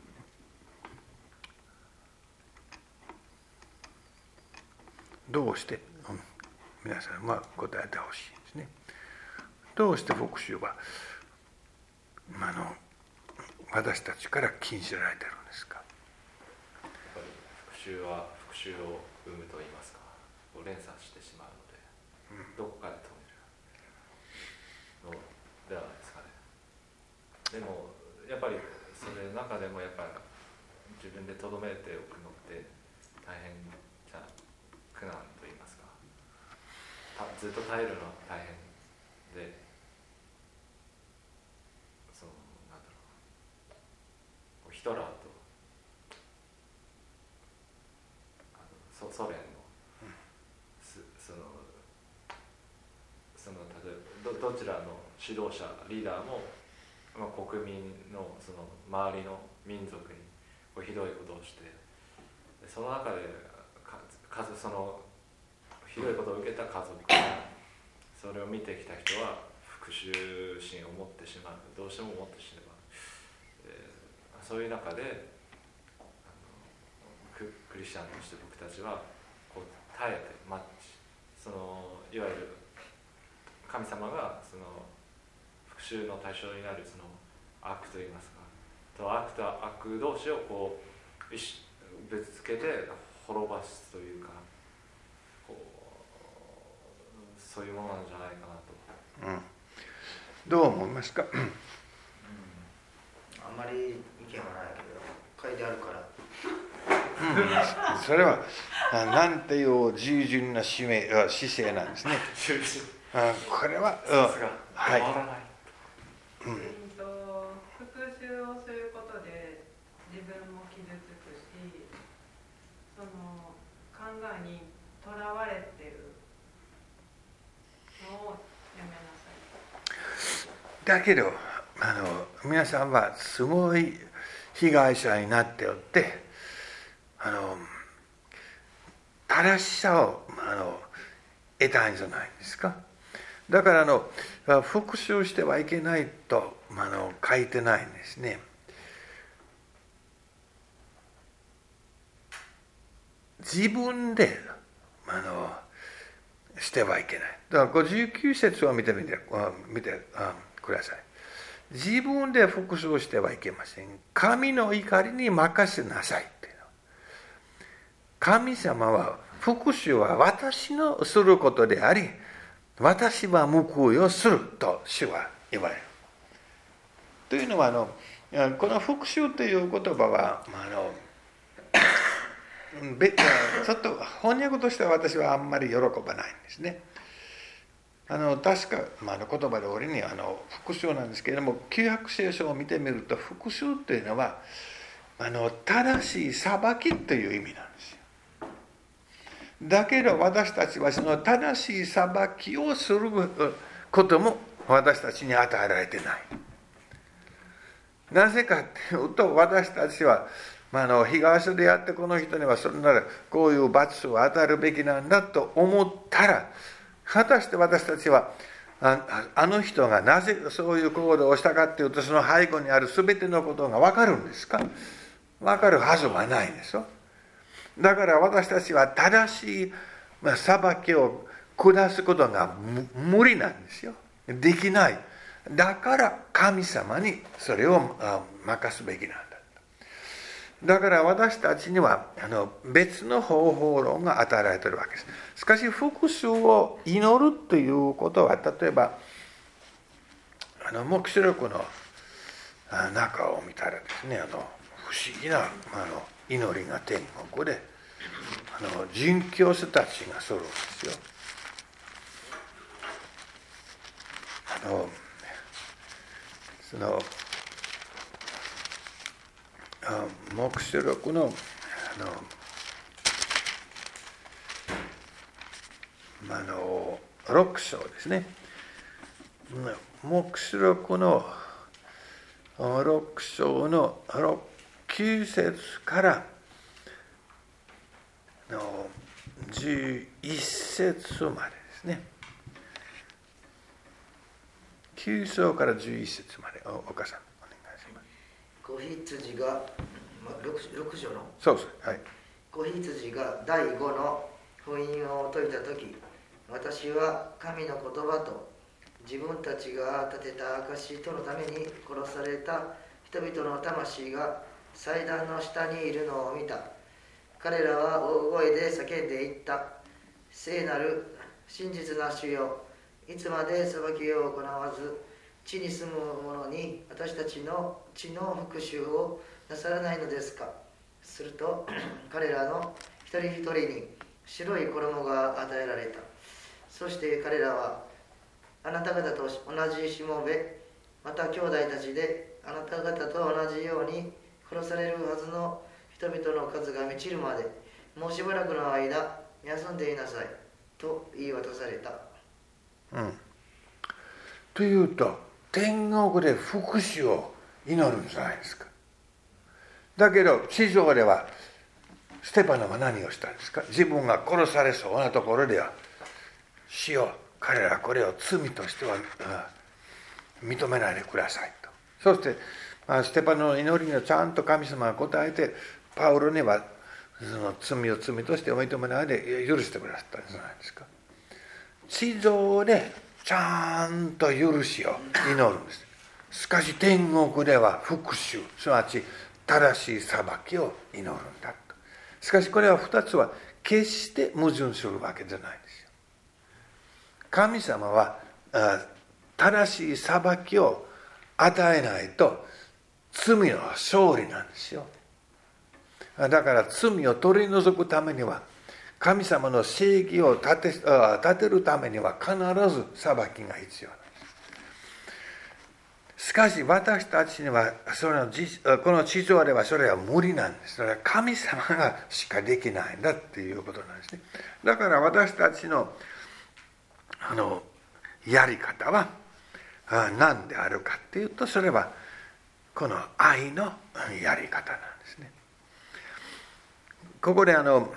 どうして、うん、皆さんは答えてほしいんですね。どうして復讐はあの私たちから禁じられてるんですか。 やっぱり復讐は復讐を生むと言いますか、連鎖してしまうので、うん、どこかで止めるのではないですかね。でもやっぱりそれの中でもやっぱり自分でとどめておくのって大変じゃ苦難と言いますか、ずっと耐えるのは大変で、そうなんだろう、ヒトラーとあのソ連の、うん、そのその例えば ど, どちらの指導者リーダーも、まあ、国民のその周りの民族にこうひどいことをして、その中でかそのひどいことを受けた家族、それを見てきた人は復讐心を持ってしまう、どうしても持ってしまう、えー、そういう中であの ク, クリスチャンとして僕たちはこう耐えてマッチ、そのいわゆる神様がその復讐の対象になるその悪といいますか、と悪と悪同士をこうぶつけて滅ばすというか、こうそういうものなんじゃないかなと、うん、 どう思いますか。うん、 あんまり意見はないけど書いてあるから、 うん、それはなんていう従順な使命姿勢なんですね。あこれは、うん、はい、 うん、復讐をすることで自分も傷つくし、その考えにとらわれてるのをやめなさい。 だけどあの皆さんはすごい被害者になっておって、あの正しさをあの得たんじゃないですか。だからあの復讐してはいけないとあの書いてないんですね。自分であのしてはいけない。だからごじゅうきゅう節を見てみて見てください。自分で復讐してはいけません。神の怒りに任せなさいっていうの。神様は復讐は私のすることであり、 私は報いをすると主は言われる。というのはあのこの復讐という言葉はあのちょっと翻訳としては私はあんまり喜ばないんですね。あの確か、まあ、あの言葉通りにあの復讐なんですけれども、旧約聖書を見てみると復讐というのはあの正しい裁きという意味なんですよ。だけど私たちはその正しい裁きをすることも私たちに与えられてない。なぜかというと、私たちは、まあ、あの被害者であってこの人にはそれならこういう罰を与えるべきなんだと思ったら、果たして私たちは あ, あの人がなぜそういう行動をしたかというと、その背後にある全てのことが分かるんですか？分かるはずはないんですよ。だから私たちは正しい裁きを下すことが無理なんですよ。できない。だから神様にそれを任すべきなんだ。だから私たちにはあの別の方法論が与えられているわけです。しかし復讐を祈るということは、例えばあの黙示録の中を見たらですね、あの不思議なあの祈りが天国であの殉教者たちがするんですよ。あのその黙示録のあのあのろく章ですね。黙示録のろく章のきゅう節からのじゅういち節までですね。きゅう章からじゅういち節まで、お岡さんお願いします。 子羊が、まあ、6, 6章のそうそう、はい。 子羊がだいごの封印を解いたとき、私は神の言葉と自分たちが立てた証とのために殺された人々の魂が祭壇の下にいるのを見た。彼らは大声で叫んでいった。聖なる真実な主よ、いつまで裁きを行わず地に住む者に私たちの地の復讐をなさらないのですか。すると彼らの一人一人に白い衣が与えられた。そして彼らはあなた方と同じしもべ、また兄弟たちであなた方と同じように殺されるはずの人々の数が満ちるまでもうしばらくの間休んでいなさいと言い渡された。 うん、というと天国で福祉を祈るんじゃないですか。だけど地上ではステパノは何をしたんですか。自分が殺されそうなところでは、主よ、彼らこれを罪としては、うん、認めないでくださいと。そして、まあ、ステパノの祈りにはちゃんと神様が答えて、パウロにはその罪を罪として認めないで許してくださったんじゃないですか。地上でちゃんと許しを祈るんです。しかし天国では復讐、すなわち正しい裁きを祈るんだと。しかしこれは二つは決して矛盾するわけじゃないんですよ。神様は正しい裁きを与えないと罪の勝利なんですよ。だから罪を取り除くためには、神様の正義を立て、立てるためには必ず裁きが必要なんです。しかし私たちにはそのこの地上ではそれは無理なんです。それは神様がしかできないんだっていうことなんですね。だから私たちのあのやり方は何であるかっていうと、それはこの愛のやり方なんですね。ここであの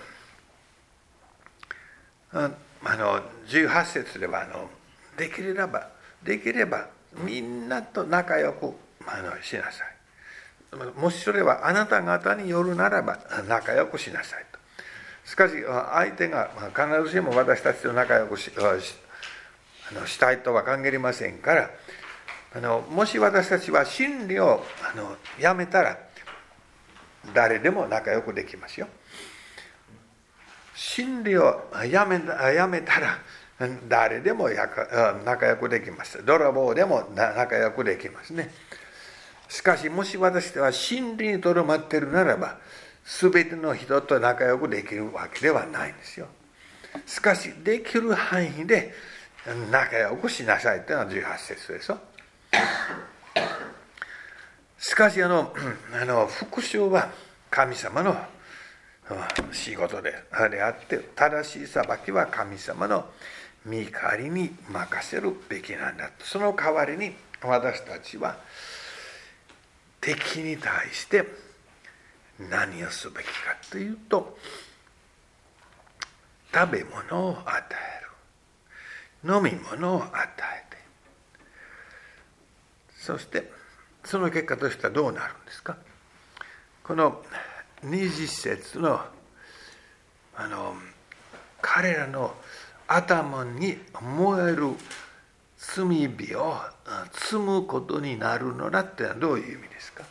あのじゅうはち節ではあのできればできればみんなと仲良くあのしなさい。もしそれはあなた方によるならば仲良くしなさいと。しかし相手が必ずしも私たちと仲良く し, あのしたいとは限りませんから、あのもし私たちは真理をあのやめたら誰でも仲良くできますよ。真理をやめ、やめたら誰でも仲良くできます。泥棒でも仲良くできますね。しかしもし私は真理にとどまっているならば、すべての人と仲良くできるわけではないんですよ。しかしできる範囲で仲良くしなさいというのはじゅうはち節ですよ。しかしあのあの復讐は神様の仕事であって、正しい裁きは神様の御代わりに任せるべきなんだ。その代わりに私たちは敵に対して何をすべきかというと、食べ物を与える、飲み物を与えて、そしてその結果としてはどうなるんですか。このにじゅっ節のあの彼らの頭に燃える炭火を積むことになるのだってのはどういう意味ですか。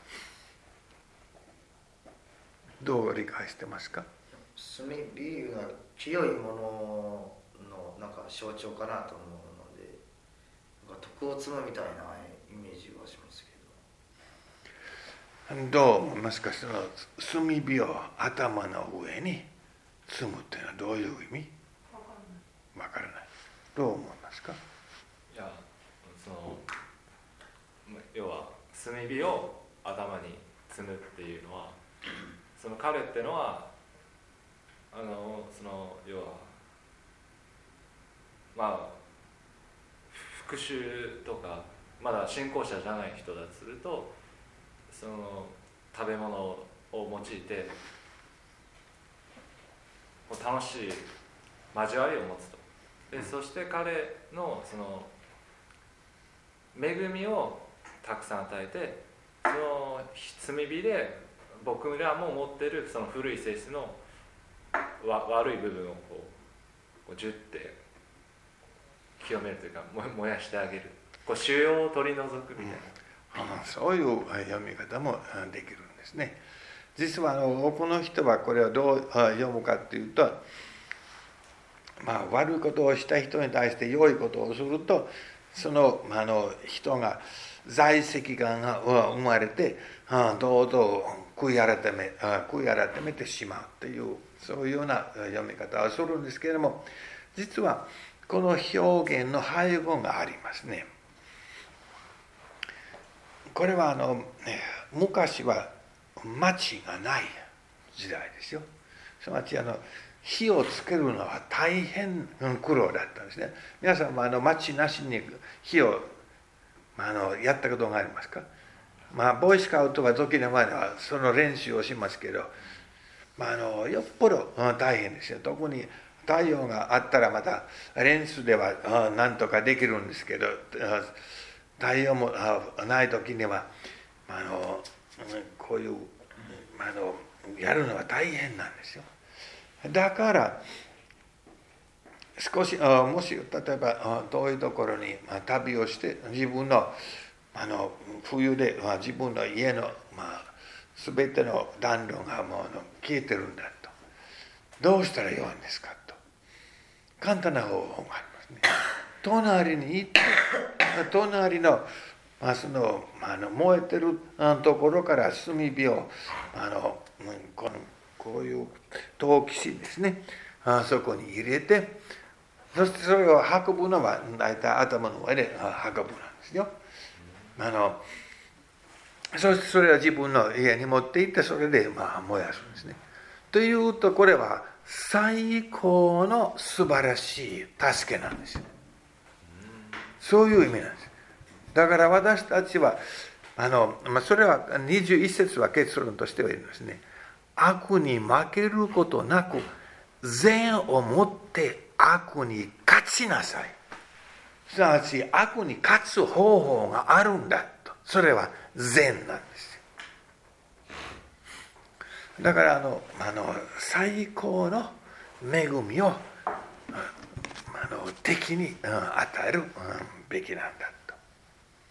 どう理解してますか。 炭火が清いもののなんか象徴かなと思うので、なんか徳を積むみたいなイメージはしますけど。 どう思いますか。その炭火を頭の上に積むっていうのはどういう意味。わからない。どう思いますか。 いや、その要は炭火を頭に積むっていうのは、その彼ってのはあのその要はまあ復讐とかまだ信仰者じゃない人だとすると、その食べ物を用いて楽しい交わりを持つと。でそして彼のその恵みをたくさん与えて、その炭火で僕らも持っているその古い性質のわ悪い部分をこうこうジュッて清めるというか燃やしてあげる、こう腫瘍を取り除くみたいな、 うん、そういう読み方もできるんですね。実はあの多くの人はこれをどう読むかというと、まあ、悪いことをした人に対して良いことをすると、その、あの人が在籍感が生まれて、どうぞ悔い改め悔い改めてしまうという、そういうような読み方をするんですけれども、実はこの表現の背後がありますね。これはあの昔は町がない時代ですよ。すなわちあの火をつけるのは大変苦労だったんですね。皆さんもあの町なしに火をあのやったことがありますか。まあボーイスカウトは時の前ではその練習をしますけど、まあ、あのよっぽど大変ですよ。特に太陽があったらまた練習ではなんとかできるんですけど、太陽もない時にはあのこういうあのやるのは大変なんですよ。だから少しもし例えば遠いところに旅をして自分のあの冬で自分の家の、まあ、全ての暖炉がもう消えてるんだと、どうしたらよいんですかと、簡単な方法がありますね。隣に行って隣の、まあ、そのあの燃えてるところから炭火をあのこのこういう陶器師ですね、あそこに入れて、そしてそれを運ぶのは大体頭の上で運ぶなんですよ。あのそしてそれは自分の家に持って行って、それでまあ燃やすんですね。というとこれは最高の素晴らしい助けなんですよ。そういう意味なんです。だから私たちはあの、まあ、それはにじゅういち節は結論としては言うんですね。悪に負けることなく善をもって悪に勝ちなさい。すなわち悪に勝つ方法があるんだと。それは善なんですよ。だからあのあの最高の恵みをあの敵に与えるべきなんだ。